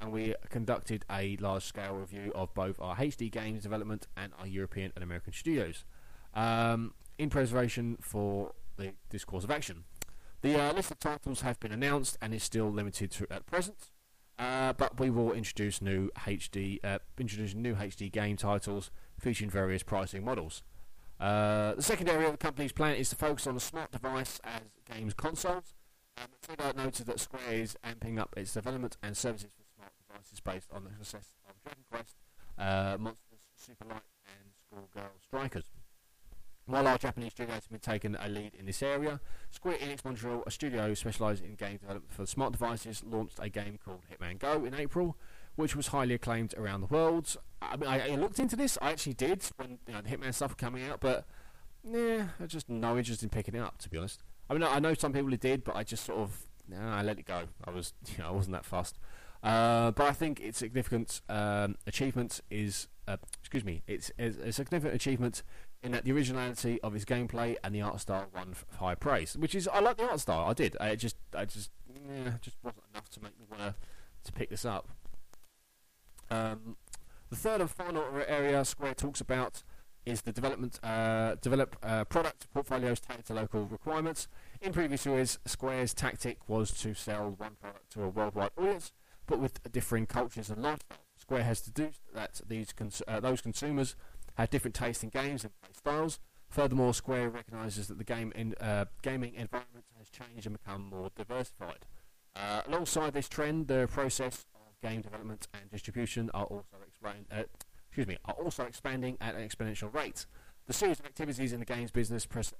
and we conducted a large-scale review of both our HD games development and our European and American studios, in preservation for this course of action. The list of titles have been announced and is still limited at present, but we will introduce new HD game titles featuring various pricing models. The second area of the company's plan is to focus on the smart device as games consoles. Matsuda noted that Square is amping up its development and services for smart devices based on the success of Dragon Quest, Monsters, Super Light, and Schoolgirl Strikers. While our Japanese studios have been taking a lead in this area, Square Enix Montreal, a studio specialising in game development for smart devices, launched a game called Hitman Go in April, which was highly acclaimed around the world. I looked into this, I actually did, when the Hitman stuff was coming out, but I just no interest in picking it up, to be honest. I mean, I know some people who did, but I just sort of, I let it go. I wasn't that fussed. But I think its significant achievement is, it's a significant achievement in that the originality of its gameplay and the art style won high praise. Which is, I like the art style. I did. It just wasn't enough to make me want to pick this up. The third and final area Square talks about is the develop product portfolios tailored to local requirements. In previous years, Square's tactic was to sell one product to a worldwide audience, but with differing cultures and lifestyles. Square has deduced that those consumers have different tastes in games and play styles. Furthermore, Square recognises that the gaming environment has changed and become more diversified. Alongside this trend, the process of game development and distribution are also expanding at an exponential rate. The series of activities in the games business process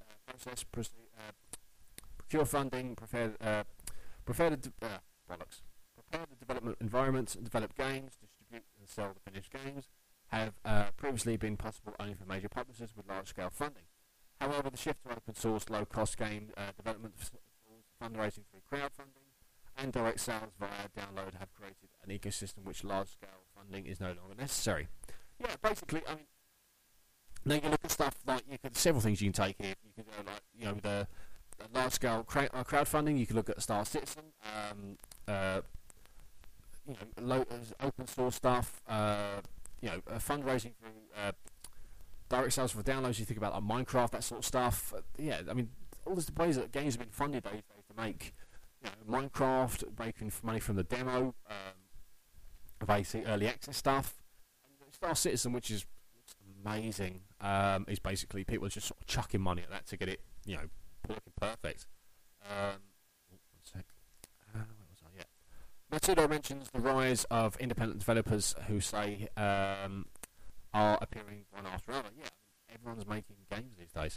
procure funding, prepare the development environment, develop games, distribute and sell the finished games, have previously been possible only for major publishers with large-scale funding. However, the shift to open-source, low-cost game development, fundraising through crowdfunding, and direct sales via download have created an ecosystem which large-scale funding is no longer necessary. Yeah, basically, I mean, now you look at stuff like several things you can take here. You can go like the large-scale crowdfunding. You can look at Star Citizen, open-source stuff. Fundraising through direct sales for downloads. You think about like Minecraft, that sort of stuff. I mean, all the ways that games have been funded these days to make Minecraft, making money from the demo, basic early access stuff. And Star Citizen, which is amazing, is basically people just sort of chucking money at that to get it, looking perfect. One sec. Where was I? Yeah. Matsuda mentions the rise of independent developers who say are appearing one after another. Yeah, everyone's making games these days.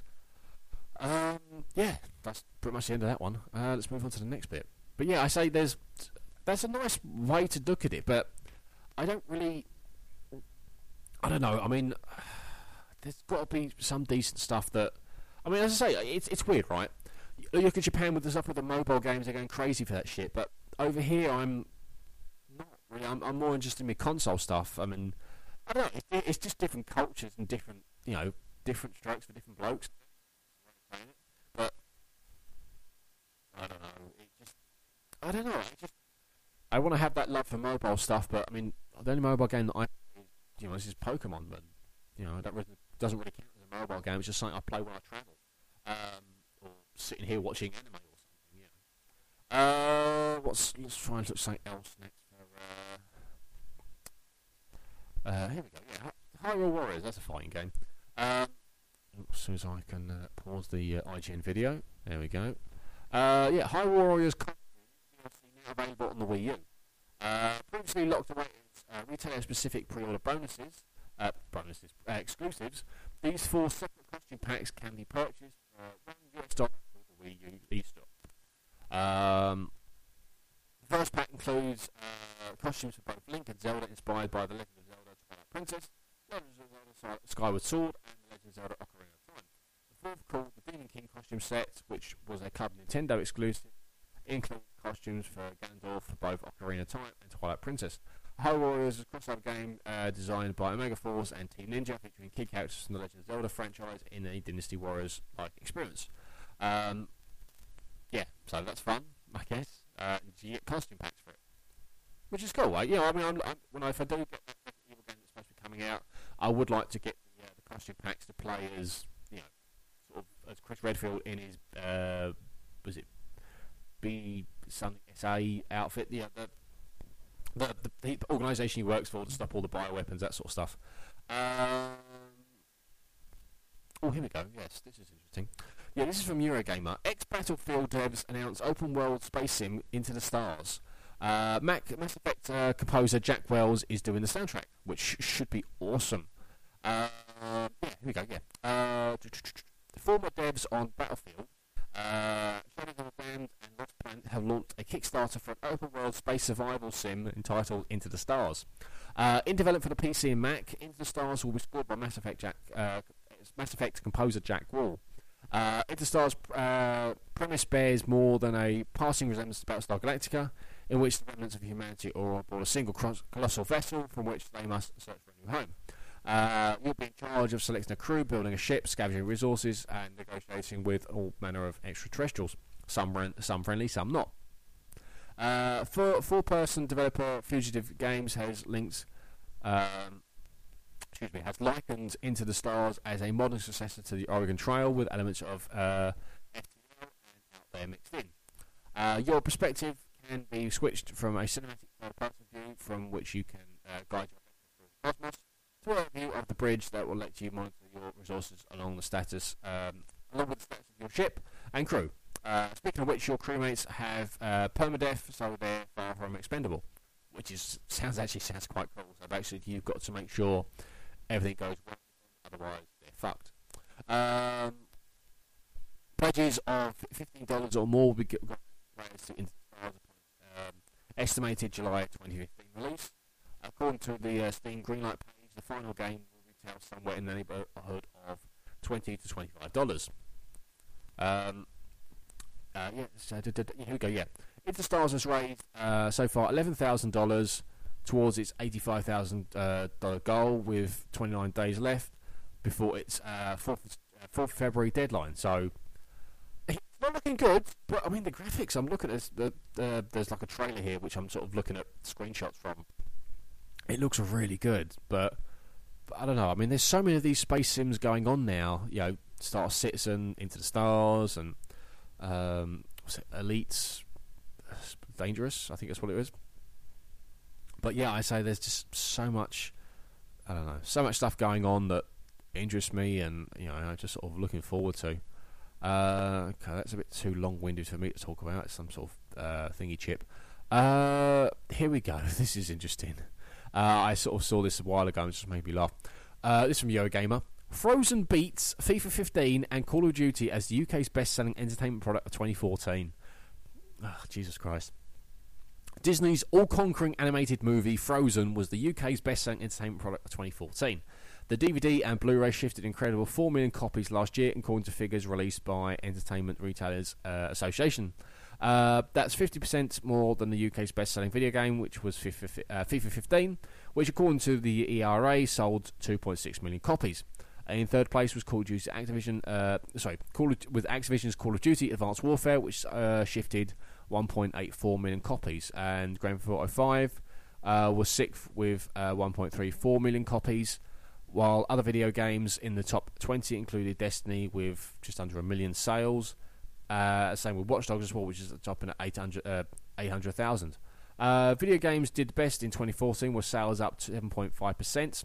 That's pretty much the end of that one. Let's move on to the next bit. But yeah, I say that's a nice way to look at it, but I don't know. I mean, there's got to be some decent stuff that. I mean, as I say, it's weird, right? You look at Japan with the stuff with the mobile games; they're going crazy for that shit. But over here, I'm not really. I'm more interested in the console stuff. I mean, I don't know. It's just different cultures and different, different strokes for different blokes. But I don't know. I want to have that love for mobile stuff, but I mean, the only mobile game that I, this is Pokemon, but that doesn't really count as a mobile game. It's just something I play when I travel, or sitting here watching anime or something. Let's try and look something else next. Here we go. Yeah, Hyrule Warriors. That's a fighting game. As soon as I can pause the IGN video. There we go. Hyrule Warriors DLC now available on the Wii U. Previously locked away as retailer-specific pre-order exclusives, these 4 separate costume packs can be purchased for $1 through the Wii U eStore. The first pack includes costumes for both Link and Zelda inspired by The Legend of Zelda Twilight Princess, Legend of Zelda Skyward Sword, and The Legend of Zelda Ocarina of Time. The fourth, called the Demon King costume set, which was a Club Nintendo exclusive, includes costumes for Ganondorf for both Ocarina of Time and Twilight Princess. Hyrule Warriors is a crossover game designed by Omega Force and Team Ninja, featuring key characters from the Legend of Zelda franchise in a Dynasty Warriors-like experience. So that's fun, I guess. You get costume packs for it. which is cool. Like, you know, I mean, if I do get that Evil game that's supposed to be coming out, I would like to get the costume packs to play as, you know, sort of as Chris Redfield in his was it B something SA outfit? Yeah, the organisation he works for to stop all the bioweapons, that sort of stuff. Oh, here we go. Yes, this is interesting. Yeah, this is from Eurogamer. Ex-Battlefield devs announce open-world space sim Into the Stars. Mass Effect composer Jack Wells is doing the soundtrack, which should be awesome. Yeah, here we go. Yeah. The former devs on Battlefield, Shadows of the Damned and Lost Planet have launched a Kickstarter for an open-world space survival sim entitled Into the Stars. In development for the PC and Mac, Into the Stars will be scored by Mass Effect composer Jack Wall. Into the Stars' premise bears more than a passing resemblance to Battlestar Galactica, in which the remnants of humanity are on board a single colossal vessel from which they must search for a new home. You'll be in charge of selecting a crew, building a ship, scavenging resources, and negotiating with all manner of extraterrestrials. Some friendly, some not. Four-person developer Fugitive Games has likened Into the Stars as a modern successor to the Oregon Trail with elements of FTL and Out There mixed in. Your perspective can be switched from a cinematic third-person view from which you can guide your adventure through the cosmos to a view of the bridge that will let you monitor your resources along with the status of your ship and crew. Speaking of which, your crewmates have permadeath, so they're far from expendable, which sounds quite cool. So basically, you've got to make sure everything goes well, otherwise they're fucked. Pledges of $15 or more will be raised to Into the Stars upon estimated July 2015 release. According to the Steam Greenlight page, the final game will retail somewhere in the neighbourhood of $20 to $25. Here we go. Yeah, Into the Stars has raised so far $11,000 towards its $85,000 goal, with 29 days left before its 4th February deadline. So it's not looking good, but I mean the graphics. I'm looking at there's like a trailer here, which I'm sort of looking at screenshots from. It looks really good, but I don't know. I mean, there's so many of these space sims going on now. You know, Star Citizen, Into the Stars, and what's it, Elite's Dangerous. I think that's what it was. But yeah, I say there's just so much. I don't know, so much stuff going on that interests me, and you know, I'm just sort of looking forward to. Okay, that's a bit too long-winded for me to talk about. It's some sort of thingy chip. Here we go. This is interesting. I sort of saw this a while ago and just made me laugh. This is from Eurogamer. Frozen beats FIFA 15 and Call of Duty as the UK's best-selling entertainment product of 2014. Oh, Jesus Christ. Disney's all-conquering animated movie Frozen was the UK's best-selling entertainment product of 2014. The DVD and Blu-ray shifted an incredible 4 million copies last year, according to figures released by Entertainment Retailers Association. That's 50% more than the UK's best-selling video game, which was FIFA 15, which, according to the ERA, sold 2.6 million copies. In third place was Call of Duty with Activision's Call of Duty Advanced Warfare, which shifted 1.84 million copies, and Grand Theft Auto 5 was sixth with 1.34 million copies, while other video games in the top 20 included Destiny with just under 1 million sales. Same with Watch Dogs as well, which is at the top at 800,000. Video games did best in 2014, with sales up to 7.5%.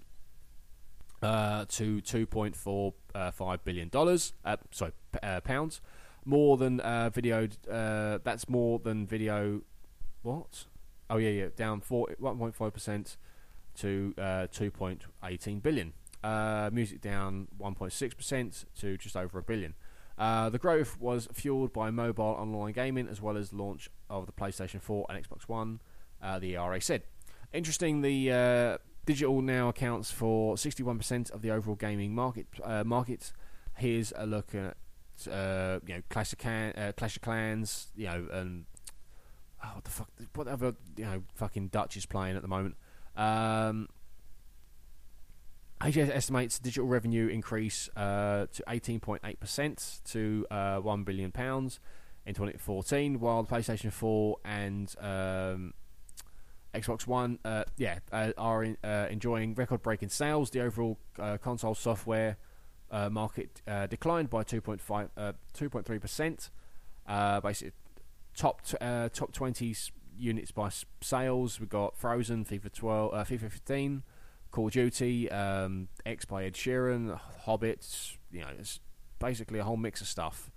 To $2.45 billion. Pounds. More than video. That's more than video. What? Oh yeah. Down 1.5% to 2.18 billion. Music down 1.6% to just over $1 billion. The growth was fueled by mobile online gaming as well as launch of the PlayStation 4 and Xbox One. The ERA said. Interesting. The digital now accounts for 61% of the overall gaming market. Here's a look at Clash of Clans, and what the fuck, whatever fucking Dutch is playing at the moment. AGS estimates digital revenue increase to 18.8% to £1 billion in 2014, while the PlayStation 4 and Xbox One, are enjoying record-breaking sales. The overall console software market declined by 2.3%. Basically, top 20 units by sales. We've got Frozen, FIFA 15, Call of Duty, X by Ed Sheeran, Hobbit. It's basically a whole mix of stuff.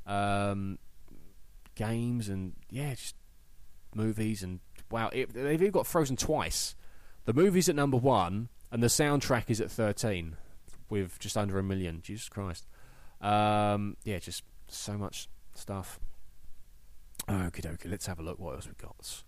Games and just movies and wow, they've even got Frozen twice. The movie's at number 1 and the soundtrack is at 13 with just under 1 million. Jesus Christ. Just so much stuff. Okie dokie, let's have a look what else we got.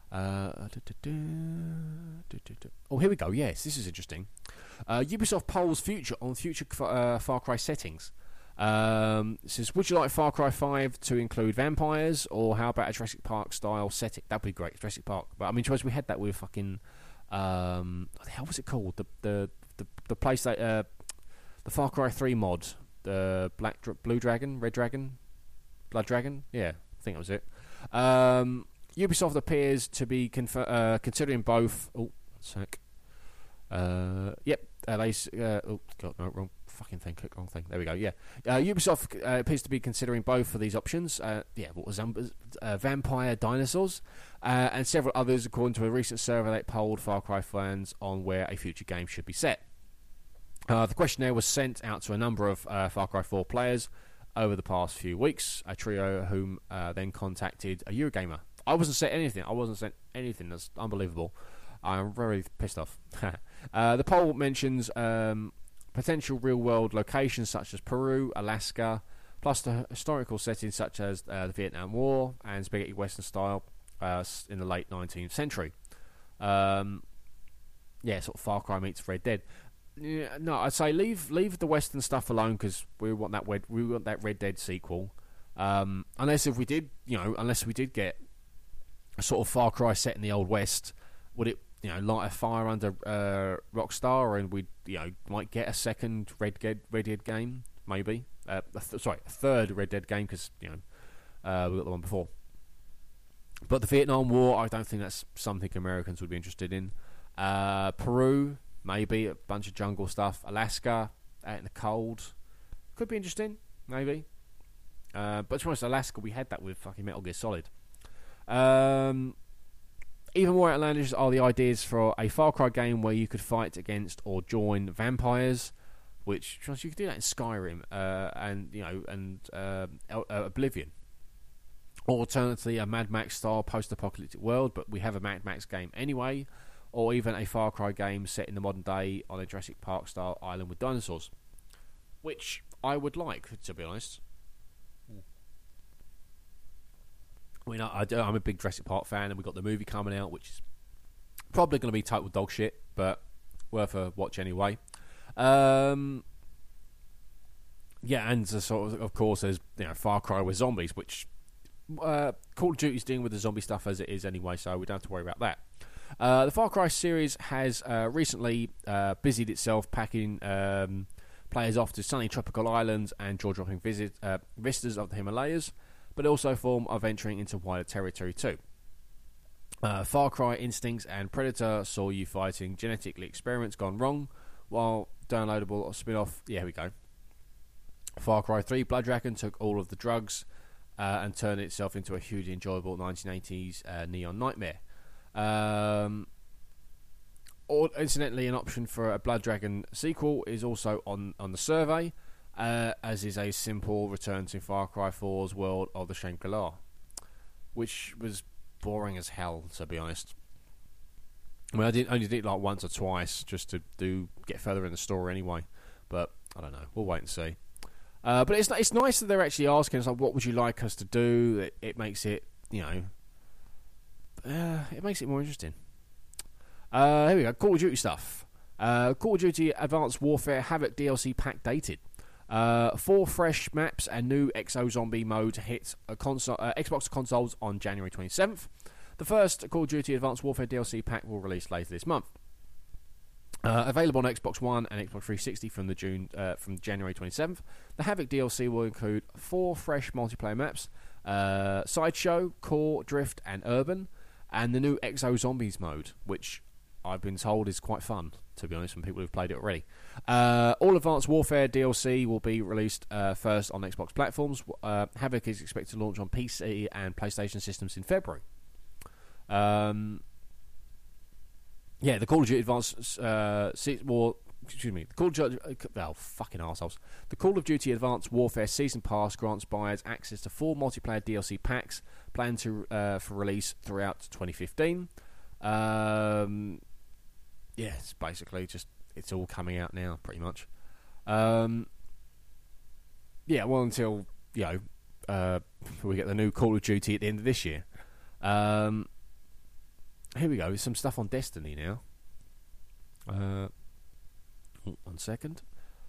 Oh, here we go. Yes, this is interesting. Ubisoft polls future Far Cry settings. It says, would you like Far Cry 5 to include vampires, or how about a Jurassic Park style setting? That'd be great, Jurassic Park. But I mean, we had that with fucking what the hell was it called? The place that the Far Cry 3 mod, the Blue Dragon, Red Dragon, Blood Dragon. Yeah, I think that was it. Ubisoft appears to be considering both. Oh, one sec. Yep. Oh God, no, wrong fucking thing. Click wrong thing. There we go. Yeah. Ubisoft appears to be considering both of these options. What was vampire dinosaurs, and several others, according to a recent survey that polled Far Cry fans on where a future game should be set. The questionnaire was sent out to a number of Far Cry 4 players over the past few weeks. A trio whom then contacted a Eurogamer. I wasn't sent anything. That's unbelievable. I'm very pissed off. The poll mentions potential real-world locations such as Peru, Alaska, plus the historical settings such as the Vietnam War and spaghetti western style in the late 19th century. Sort of Far Cry meets Red Dead. Yeah, no, I'd say leave the western stuff alone because we want that Red Dead sequel. Unless we did get a sort of Far Cry set in the Old West, would it light a fire under Rockstar, and we might get a second Red Dead game, maybe a third Red Dead game because we got the one before. But the Vietnam War, I don't think that's something Americans would be interested in. Peru, maybe a bunch of jungle stuff. Alaska, out in the cold, could be interesting, maybe. But to be honest, Alaska, we had that with fucking Metal Gear Solid. Even more outlandish are the ideas for a Far Cry game where you could fight against or join vampires, which you could do that in Skyrim and Oblivion. Alternatively, a Mad Max style post-apocalyptic world, but we have a Mad Max game anyway, or even a Far Cry game set in the modern day on a Jurassic Park style island with dinosaurs, which I would like, to be honest. I'm a big Jurassic Park fan, and we've got the movie coming out, which is probably going to be total dog shit, but worth a watch anyway. And of course, there's Far Cry with zombies, which Call of Duty's dealing with the zombie stuff as it is anyway, so we don't have to worry about that. The Far Cry series has recently busied itself packing players off to sunny tropical islands and jaw-dropping vistas of the Himalayas, but also a form of venturing into wider territory too. Far Cry Instincts and Predator saw you fighting genetically experiments gone wrong, while downloadable spin-off, here we go. Far Cry 3 Blood Dragon took all of the drugs and turned itself into a hugely enjoyable 1980s neon nightmare. Incidentally, an option for a Blood Dragon sequel is also on the survey, as is a simple return to Far Cry 4's world of the Shangri-La, which was boring as hell, to be honest. I mean, I only did it like once or twice just to get further in the story anyway, but I don't know. We'll wait and see. But it's nice that they're actually asking us, like, what would you like us to do? It makes it, it makes it more interesting. Here we go. Call of Duty stuff. Call of Duty Advanced Warfare Havoc DLC pack dated. 4 fresh maps and new Exo Zombie mode hit Xbox consoles on January 27th. The first Call of Duty Advanced Warfare DLC pack will release later this month. Available on Xbox One and Xbox 360 from January 27th. The Havoc DLC will include 4 fresh multiplayer maps: Sideshow, Core, Drift, and Urban. and the new Exo Zombies mode, which I've been told is quite fun, to be honest, from people who've played it already. All Advanced Warfare DLC will be released first on Xbox platforms. Havoc is expected to launch on PC and PlayStation systems in February. The Call of Duty Advanced the Call of Duty, fucking arseholes. The Call of Duty Advanced Warfare Season Pass grants buyers access to 4 multiplayer DLC packs planned for release throughout 2015. It's basically just, it's all coming out now, pretty much. Until, we get the new Call of Duty at the end of this year. Here we go, some stuff on Destiny now. 1 second.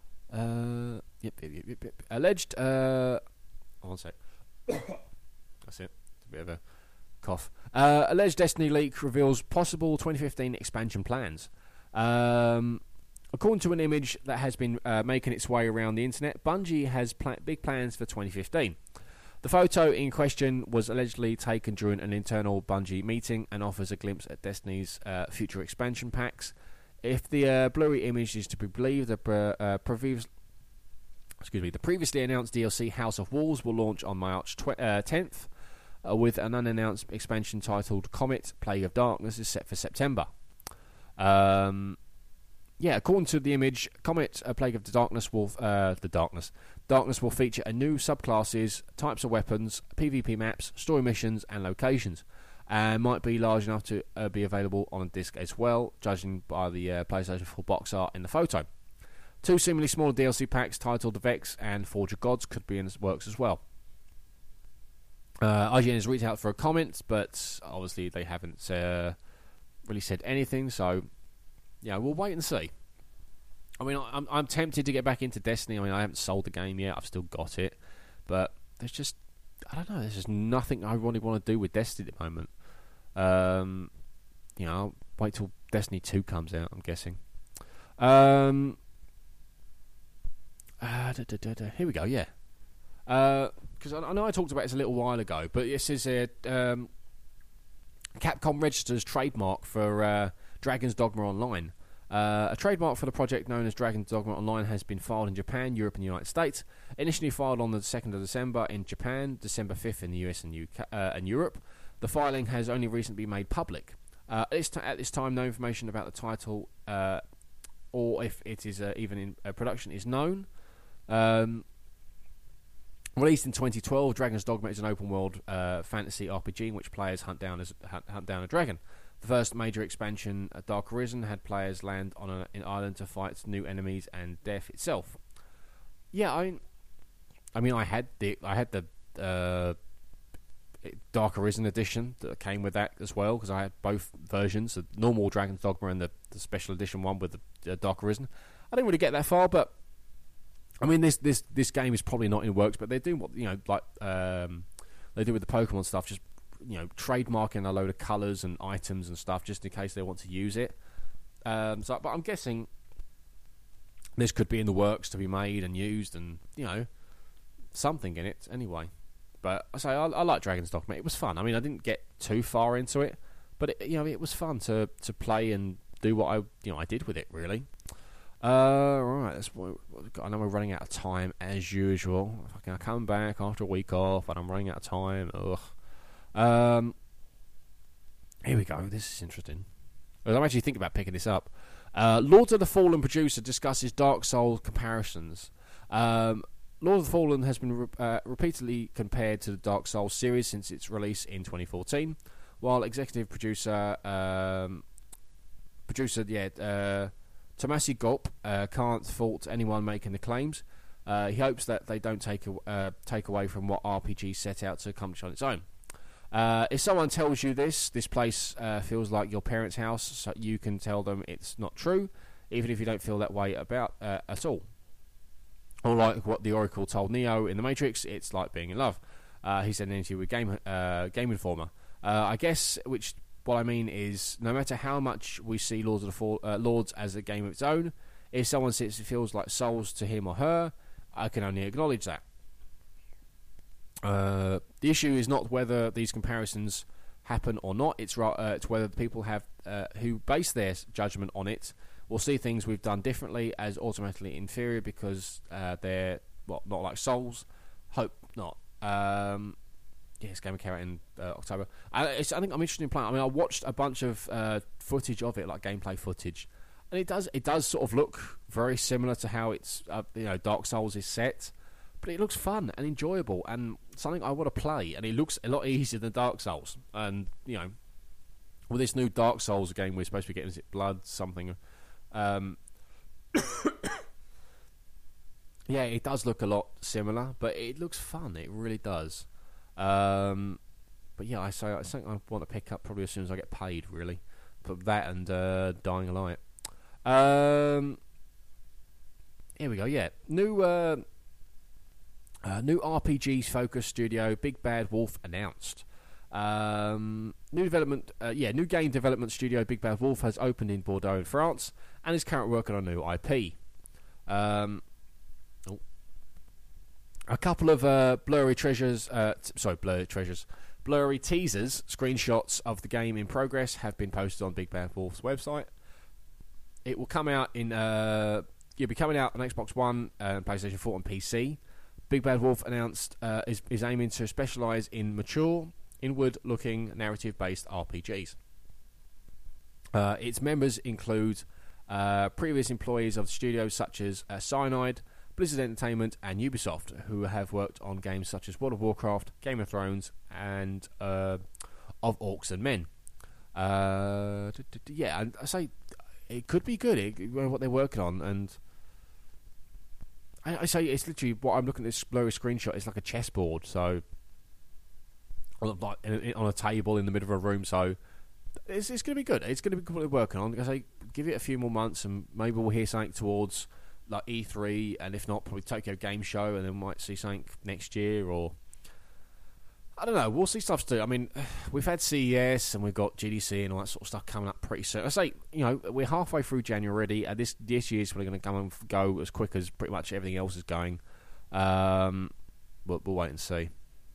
Alleged. 1 sec. That's it. It's a bit of a cough. Alleged Destiny leak reveals possible 2015 expansion plans. According to an image that has been making its way around the internet, Bungie has big plans for 2015. The photo in question was allegedly taken during an internal Bungie meeting and offers a glimpse at Destiny's future expansion packs. If the blurry image is to be believed, the previously announced DLC House of Wolves will launch on March 10th, with an unannounced expansion titled Comet: Plague of Darkness is set for September. According to the image, Comet: Plague of the Darkness will Darkness will feature a new subclasses, types of weapons, PvP maps, story missions, and locations. And might be large enough to be available on a disc as well, judging by the PlayStation 4 box art in the photo. 2 similarly smaller DLC packs titled The Vex and Forge of Gods could be in the works as well. IGN has reached out for a comment, but obviously they haven't really said anything, so we'll wait and see. I mean, I'm tempted to get back into Destiny. I mean, I haven't sold the game yet, I've still got it, but there's just nothing I really want to do with Destiny at the moment. I'll wait till Destiny 2 comes out, I'm guessing. Here we go, because I know I talked about this a little while ago, but this is a Capcom registers trademark for Dragon's Dogma Online. A trademark for the project known as Dragon's Dogma Online has been filed in Japan, Europe and the United States. Initially filed on the 2nd of December in Japan, December 5th in the US and UK, and Europe. The filing has only recently been made public. At this time, no information about the title or if it is even in production is known. Released in 2012, Dragon's Dogma is an open-world fantasy RPG in which players hunt down a dragon. The first major expansion, Dark Arisen, had players land on an island to fight new enemies and death itself. I had the Dark Arisen edition that came with that as well, because I had both versions, the normal Dragon's Dogma and the special edition one with the Dark Arisen. I didn't really get that far, but I mean, this game is probably not in works, but they're doing what they do with the Pokemon stuff, just trademarking a load of colours and items and stuff just in case they want to use it. But I'm guessing this could be in the works to be made and used, and something in it anyway. But I like Dragon's Dogma. It was fun. I mean, I didn't get too far into it, but it was fun to play and do what I did with it, really. Right, that's what I know we're running out of time as usual. I come back after a week off and I'm running out of time. Here we go. This is interesting. I'm actually thinking about picking this up. Lords of the Fallen producer discusses Dark Souls comparisons. Lord of the Fallen has been repeatedly compared to the Dark Souls series since its release in 2014, while executive producer Tomasi Gulp can't fault anyone making the claims. He hopes that they don't take away from what RPG set out to accomplish on its own. If someone tells you this place feels like your parents' house, so you can tell them it's not true, even if you don't feel that way about at all. Or like what the Oracle told Neo in The Matrix, it's like being in love. He said in an interview with Game Informer. I guess what I mean is, no matter how much we see Lords as a game of its own, if someone says it feels like Souls to him or her, I can only acknowledge that. The issue is not whether these comparisons happen or not. It's whether the people have who base their judgment on it will see things we've done differently as automatically inferior because they're not like Souls. Hope not. This game will come out in October. I think I'm interested in playing. I mean, I watched a bunch of footage of it, like gameplay footage, and it does sort of look very similar to how it's Dark Souls is set, but it looks fun and enjoyable and something I want to play. And it looks a lot easier than Dark Souls. And with this new Dark Souls game, we're supposed to be getting, is it Blood something? Yeah, it does look a lot similar, but it looks fun. It really does. But yeah, I think I want to pick up probably as soon as I get paid. Really, put that and Dying Light. Here we go. Yeah, new RPGs focused studio Big Bad Wolf announced. New game development studio Big Bad Wolf has opened in Bordeaux in France and is currently working on a new IP. A couple of blurry teasers, screenshots of the game in progress have been posted on Big Bad Wolf's website. It will come out it'll be coming out on Xbox One, PlayStation 4 and PC. Big Bad Wolf announced is aiming to specialise in mature, inward-looking, narrative-based RPGs. Its members include previous employees of the studio such as Cyanide, Blizzard Entertainment and Ubisoft, who have worked on games such as World of Warcraft, Game of Thrones and Of Orcs and Men. Yeah, and I say it could be good, what they're working on, and I say it's literally what I'm looking at this blurry screenshot. It's like a chessboard, so like on a table in the middle of a room. So it's going to be good. It's going to be good what they're working on. I say give it a few more months, and maybe we'll hear something towards like E3, and if not, probably Tokyo Game Show, and then we might see something next year, or I don't know. We'll see stuff to do. I mean, we've had CES and we've got GDC and all that sort of stuff coming up pretty soon. I say, we're halfway through January already, and this year's probably going to come and go as quick as pretty much everything else is going. We'll wait and see.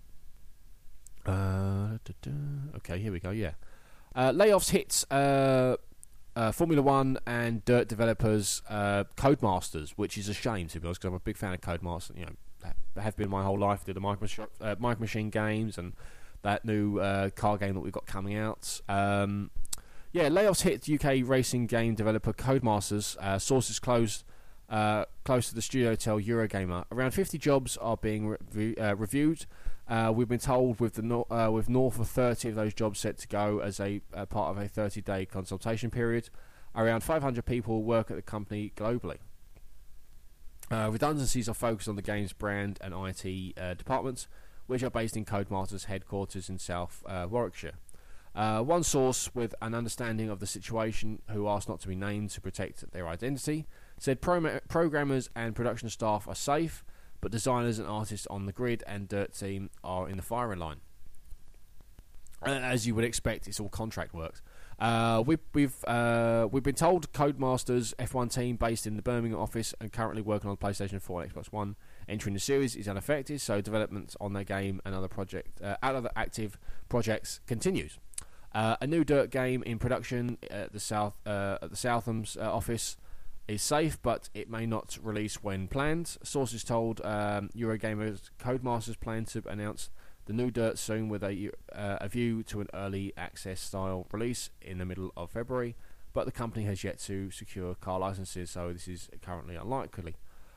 Okay, here we go. Yeah, layoffs hits Formula One and Dirt developers, Codemasters, which is a shame to be honest, because I'm a big fan of Codemasters. Have been my whole life. Did the Micro Machine games and that new car game that we've got coming out. Layoffs hit UK racing game developer Codemasters. Sources close to the studio tell Eurogamer. Around 50 jobs are being reviewed. We've been told with north of 30 of those jobs set to go as a part of a 30-day consultation period. Around 500 people work at the company globally. Redundancies are focused on the game's brand and IT departments, which are based in Codemasters' headquarters in South Warwickshire. One source with an understanding of the situation, who asked not to be named to protect their identity, said programmers and production staff are safe, but designers and artists on the Grid and Dirt team are in the firing line. As you would expect, it's all contract work. We've been told Codemasters F1 team based in the Birmingham office and currently working on PlayStation 4 and Xbox One entering the series is unaffected, so development on their game and other active projects continues. A new Dirt game in production at the Southam's office is safe, but it may not release when planned. Sources told Eurogamer's Codemasters plan to announce the new Dirt soon, with a view to an early access style release in the middle of February, but the company has yet to secure car licenses, so this is currently unlikely.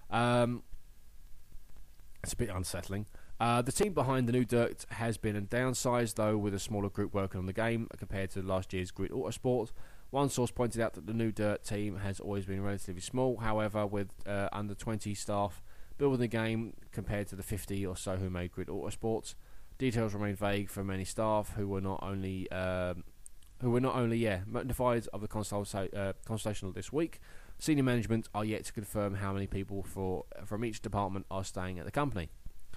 It's a bit unsettling. The team behind the new Dirt has been downsized, though, with a smaller group working on the game compared to last year's Grid Autosport. One source pointed out that the new Dirt team has always been relatively small, however, with under 20 staff building the game compared to the 50 or so who made Grid Autosport. Details remain vague for many staff who were not only notified of the consultation this week. Senior management are yet to confirm how many people from each department are staying at the company.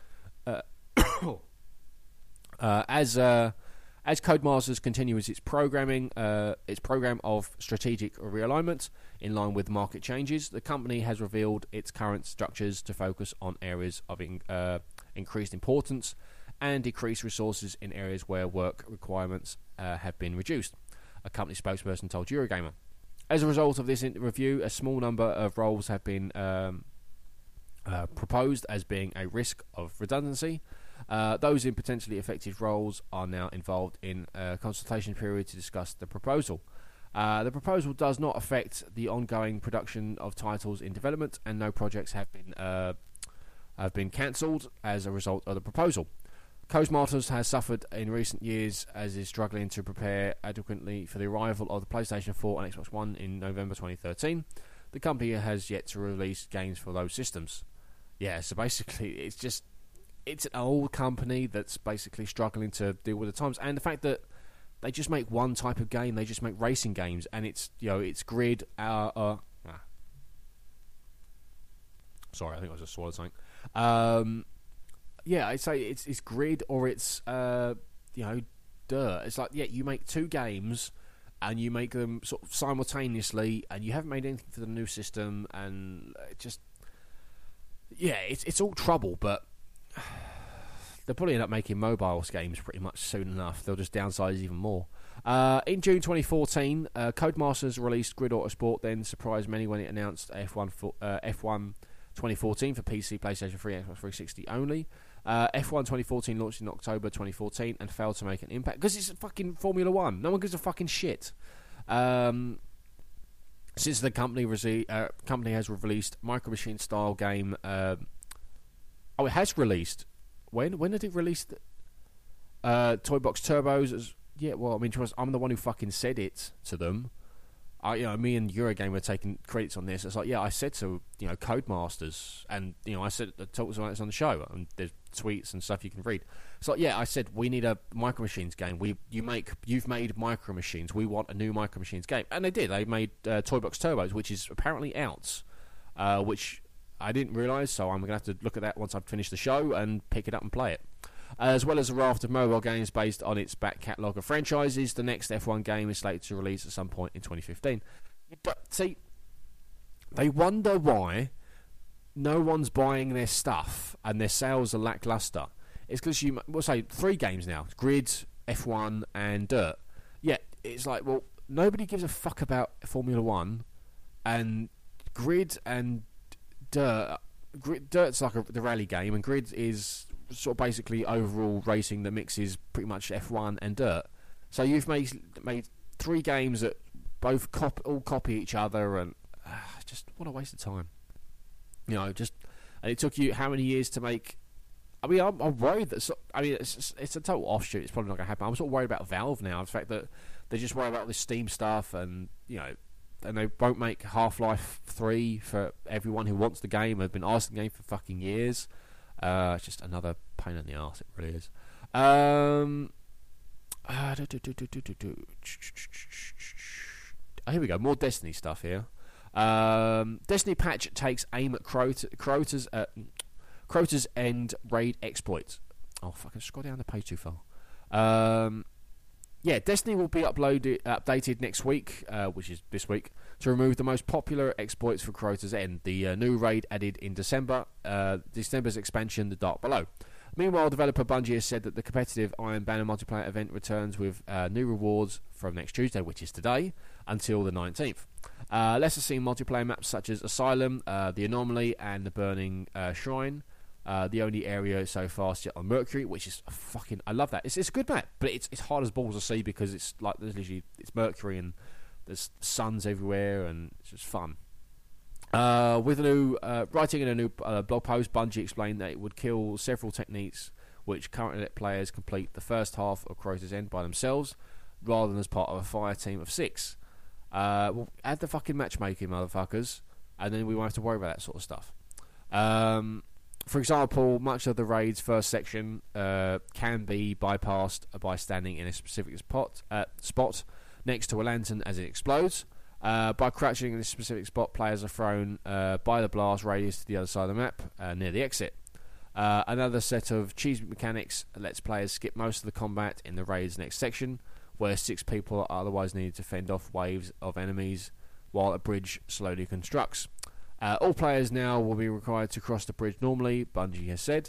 As Codemasters continues its program of strategic realignment in line with market changes, the company has revealed its current structures to focus on areas of increased importance and decrease resources in areas where work requirements have been reduced, a company spokesperson told Eurogamer. As a result of this review, a small number of roles have been proposed as being a risk of redundancy. Those in potentially affected roles are now involved in a consultation period to discuss the proposal. The proposal does not affect the ongoing production of titles in development, and no projects have been cancelled as a result of the proposal. Codemasters has suffered in recent years as is struggling to prepare adequately for the arrival of the PlayStation 4 and Xbox One in November 2013. The company has yet to release games for those systems. Yeah, so basically it's an old company that's basically struggling to deal with the times, and the fact that they just make one type of game, they just make racing games, and it's grid. Sorry, I think I just swallowed something. Yeah, I'd say it's grid or it's dirt. It's like, yeah, you make two games and you make them sort of simultaneously, and you haven't made anything for the new system, and it's all trouble. But they'll probably end up making mobile games pretty much soon enough. They'll just downsize even more. In June 2014, Codemasters released Grid Autosport, then surprised many when it announced F1 2014 for PC, PlayStation 3, Xbox 360 only. F1 2014 launched in October 2014 and failed to make an impact because it's fucking Formula 1. No one gives a fucking shit. Since the company has released Micro Machine style game. It has released. When did it release? Toy Box Turbos. Yeah, well, I mean, I'm the one who fucking said it to them. Me and Eurogamer were taking credits on this. It's like, yeah, I said to Codemasters, and I said talked about this on the show, and there's tweets and stuff you can read. It's like, yeah, I said we need a Micro Machines game. You've made Micro Machines. We want a new Micro Machines game, and they did. They made Toy Box Turbos, which is apparently out, which I didn't realise. So I'm gonna have to look at that once I've finished the show and pick it up and play it. As well as a raft of mobile games based on its back catalogue of franchises, the next F1 game is slated to release at some point in 2015. See, they wonder why no one's buying their stuff and their sales are lackluster. It's because we'll say 3 games now: Grid, F1, and Dirt. Yeah, it's like, well, nobody gives a fuck about Formula 1, and Grid and Dirt. Dirt's like the rally game, and Grid is sort of basically overall racing that mixes pretty much F1 and Dirt. So you've made 3 games that both all copy each other, and just what a waste of time. And it took you how many years to make? I mean, I'm worried that. It's a total offshoot. It's probably not going to happen. I'm sort of worried about Valve now. The fact that they just worry about this Steam stuff, and and they won't make Half-Life 3 for everyone who wants the game. They've been asking the game for fucking years. It's just another pain in the arse. It really is. Here we go. More Destiny stuff here. Destiny patch takes aim at Crota's End raid exploits. Oh, fucking scroll down the page too far. Destiny will be updated next week, which is this week, to remove the most popular exploits for Crota's End. The new raid added in December's expansion, The Dark Below. Meanwhile, developer Bungie has said that the competitive Iron Banner multiplayer event returns with new rewards from next Tuesday, which is today, until the 19th. Lesser seen multiplayer maps such as Asylum, the Anomaly, and the Burning Shrine. The only area so far set on Mercury, which is I love that. It's a good map, but it's hard as balls to see because it's like it's Mercury and there's suns everywhere, and it's just fun. With a new writing in a new blog post, Bungie explained that it would kill several techniques which currently let players complete the first half of Crota's End by themselves, rather than as part of a fire team of 6. Well, add the fucking matchmaking, motherfuckers, and then we won't have to worry about that sort of stuff. For example, much of the raid's first section can be bypassed by standing in a specific spot next to a lantern as it explodes. By crouching in this specific spot, players are thrown by the blast radius to the other side of the map near the exit. Another set of cheese mechanics lets players skip most of the combat in the raid's next section, where 6 people are otherwise needed to fend off waves of enemies while a bridge slowly constructs. All players now will be required to cross the bridge normally, Bungie has said.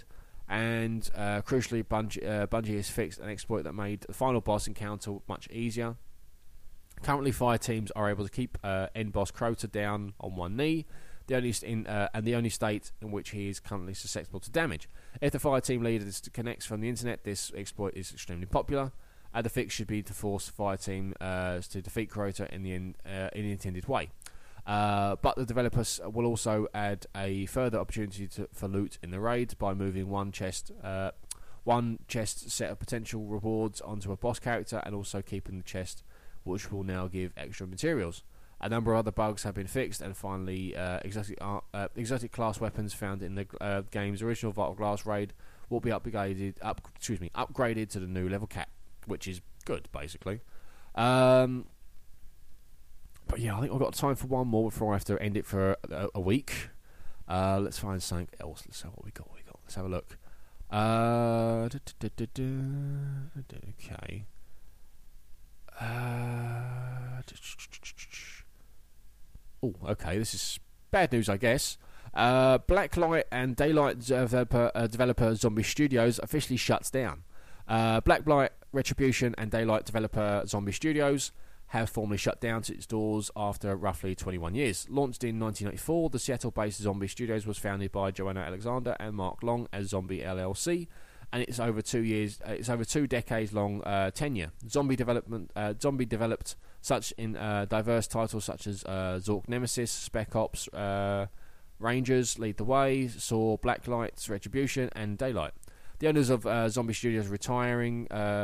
And crucially, Bungie has fixed an exploit that made the final boss encounter much easier. Currently, fire teams are able to keep end boss Crota down on one knee, the only state in which he is currently susceptible to damage. If the fire team leader disconnects from the internet, this exploit is extremely popular. The fix should be to force the fire team to defeat Crota in the intended way. But the developers will also add a further opportunity for loot in the raid by moving one chest set of potential rewards onto a boss character, and also keeping the chest, which will now give extra materials. A number of other bugs have been fixed, and finally, exotic class weapons found in the game's original Vital Glass raid will be upgraded to the new level cap, which is good, basically. But yeah, I think I've got time for one more before I have to end it for a week. Let's find something else. Let's see what we got. Let's have a look. Okay. Oh, okay. This is bad news, I guess. Blacklight and Daylight developer Zombie Studios officially shuts down. Blacklight, Retribution, and Daylight developer Zombie Studios have formally shut down its doors after roughly 21 years. Launched in 1994, the Seattle-based Zombie Studios was founded by Joanna Alexander and Mark Long as Zombie LLC, and it's over 2 decades long tenure. Zombie developed such in diverse titles such as Zork Nemesis, Spec Ops, Rangers, Lead the Way, Saw, Blacklight, Retribution, and Daylight. The owners of Zombie Studios are retiring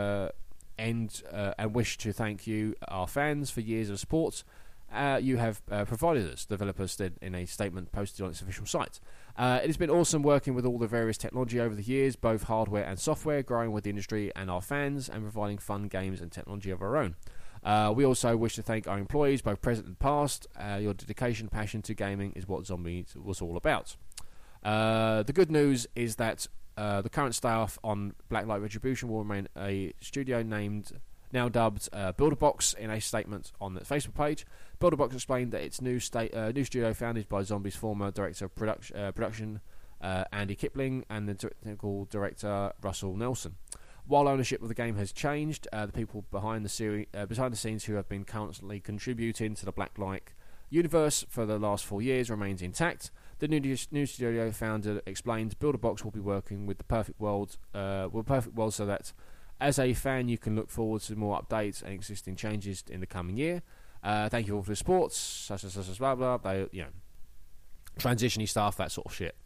and wish to thank you, our fans, for years of support you have provided us, developers said in a statement posted on its official site. It has been awesome working with all the various technology over the years, both hardware and software, growing with the industry and our fans, and providing fun games and technology of our own. We also wish to thank our employees, both present and past. Your dedication, passion to gaming is what Zombies was all about. The good news is that the current staff on Blacklight Retribution will remain a studio now dubbed Builderbox. In a statement on the Facebook page, Builderbox explained that its new studio, founded by Zombies' former director of production Andy Kipling and the technical director Russell Nelson. While ownership of the game has changed, the people behind the scenes who have been constantly contributing to the Blacklight universe for the last 4 years remains intact. The new studio founder explained, Builderbox will be working with the perfect world so that as a fan you can look forward to more updates and existing changes in the coming year. Thank you all for the support, such blah blah. They, transition-y stuff, that sort of shit.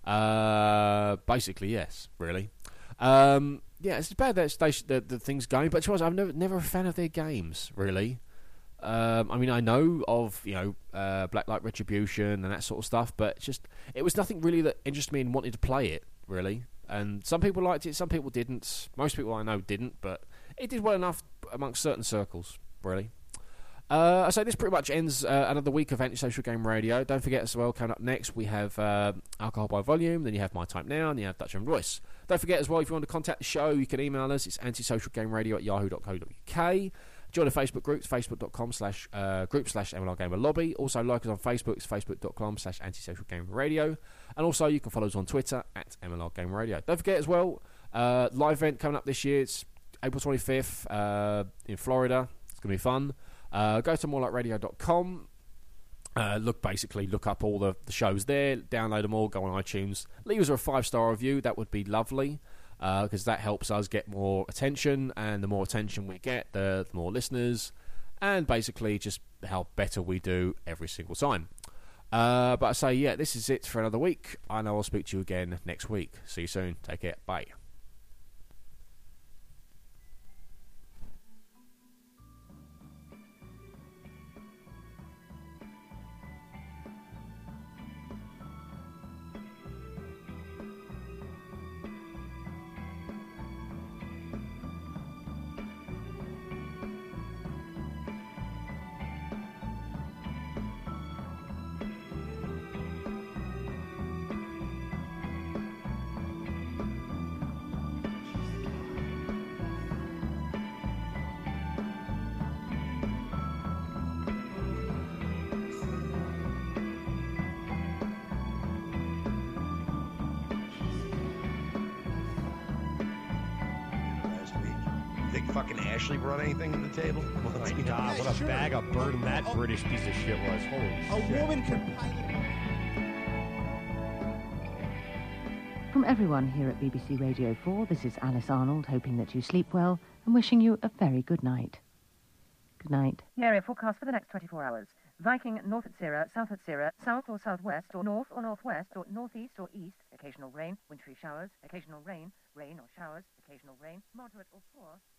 Basically, yes, really. It's bad that the thing's going, but to us, I'm never a fan of their games, really. I mean, I know of Blacklight Retribution and that sort of stuff, but it was nothing really that interested me and wanted to play it, really. And some people liked it, some people didn't. Most people I know didn't, but it did well enough amongst certain circles, really. So this pretty much ends another week of Antisocial Game Radio. Don't forget as well, coming up next we have Alcohol by Volume, then you have My Type Now, and you have Dutch and Royce. Don't forget as well, if you want to contact the show, you can email us. It's antisocialgameradio@yahoo.co.uk. Join the Facebook groups, facebook.com/group/MLRGamerLobby. Also like us on Facebook, it's facebook.com/antisocialgameradio. And also you can follow us on Twitter @MLRGamerRadio. Don't forget as well, live event coming up this year. It's April 25th in Florida. It's going to be fun. Go to morelikeradio.com. Look up all the shows there, download them all, go on iTunes, leave us a 5-star review. That would be lovely, because that helps us get more attention, and the more attention we get, the more listeners, and basically just how better we do every single time. But I say, this is it for another week, and I will speak to you again next week. See you soon. Take care. Bye.
think fucking Ashley brought anything to the table?
Oh my God, what a bag of burden that British piece of shit was. Holy shit.
A woman can
From everyone here at BBC Radio 4, this is Alice Arnold, hoping that you sleep well and wishing you a very good night. Good night.
The area forecast for the next 24 hours. Viking, north at Sierra, south at Sierra, south or southwest, or north or northwest, or northeast or east, occasional rain, wintry showers, occasional rain, rain or showers, occasional rain, moderate or poor.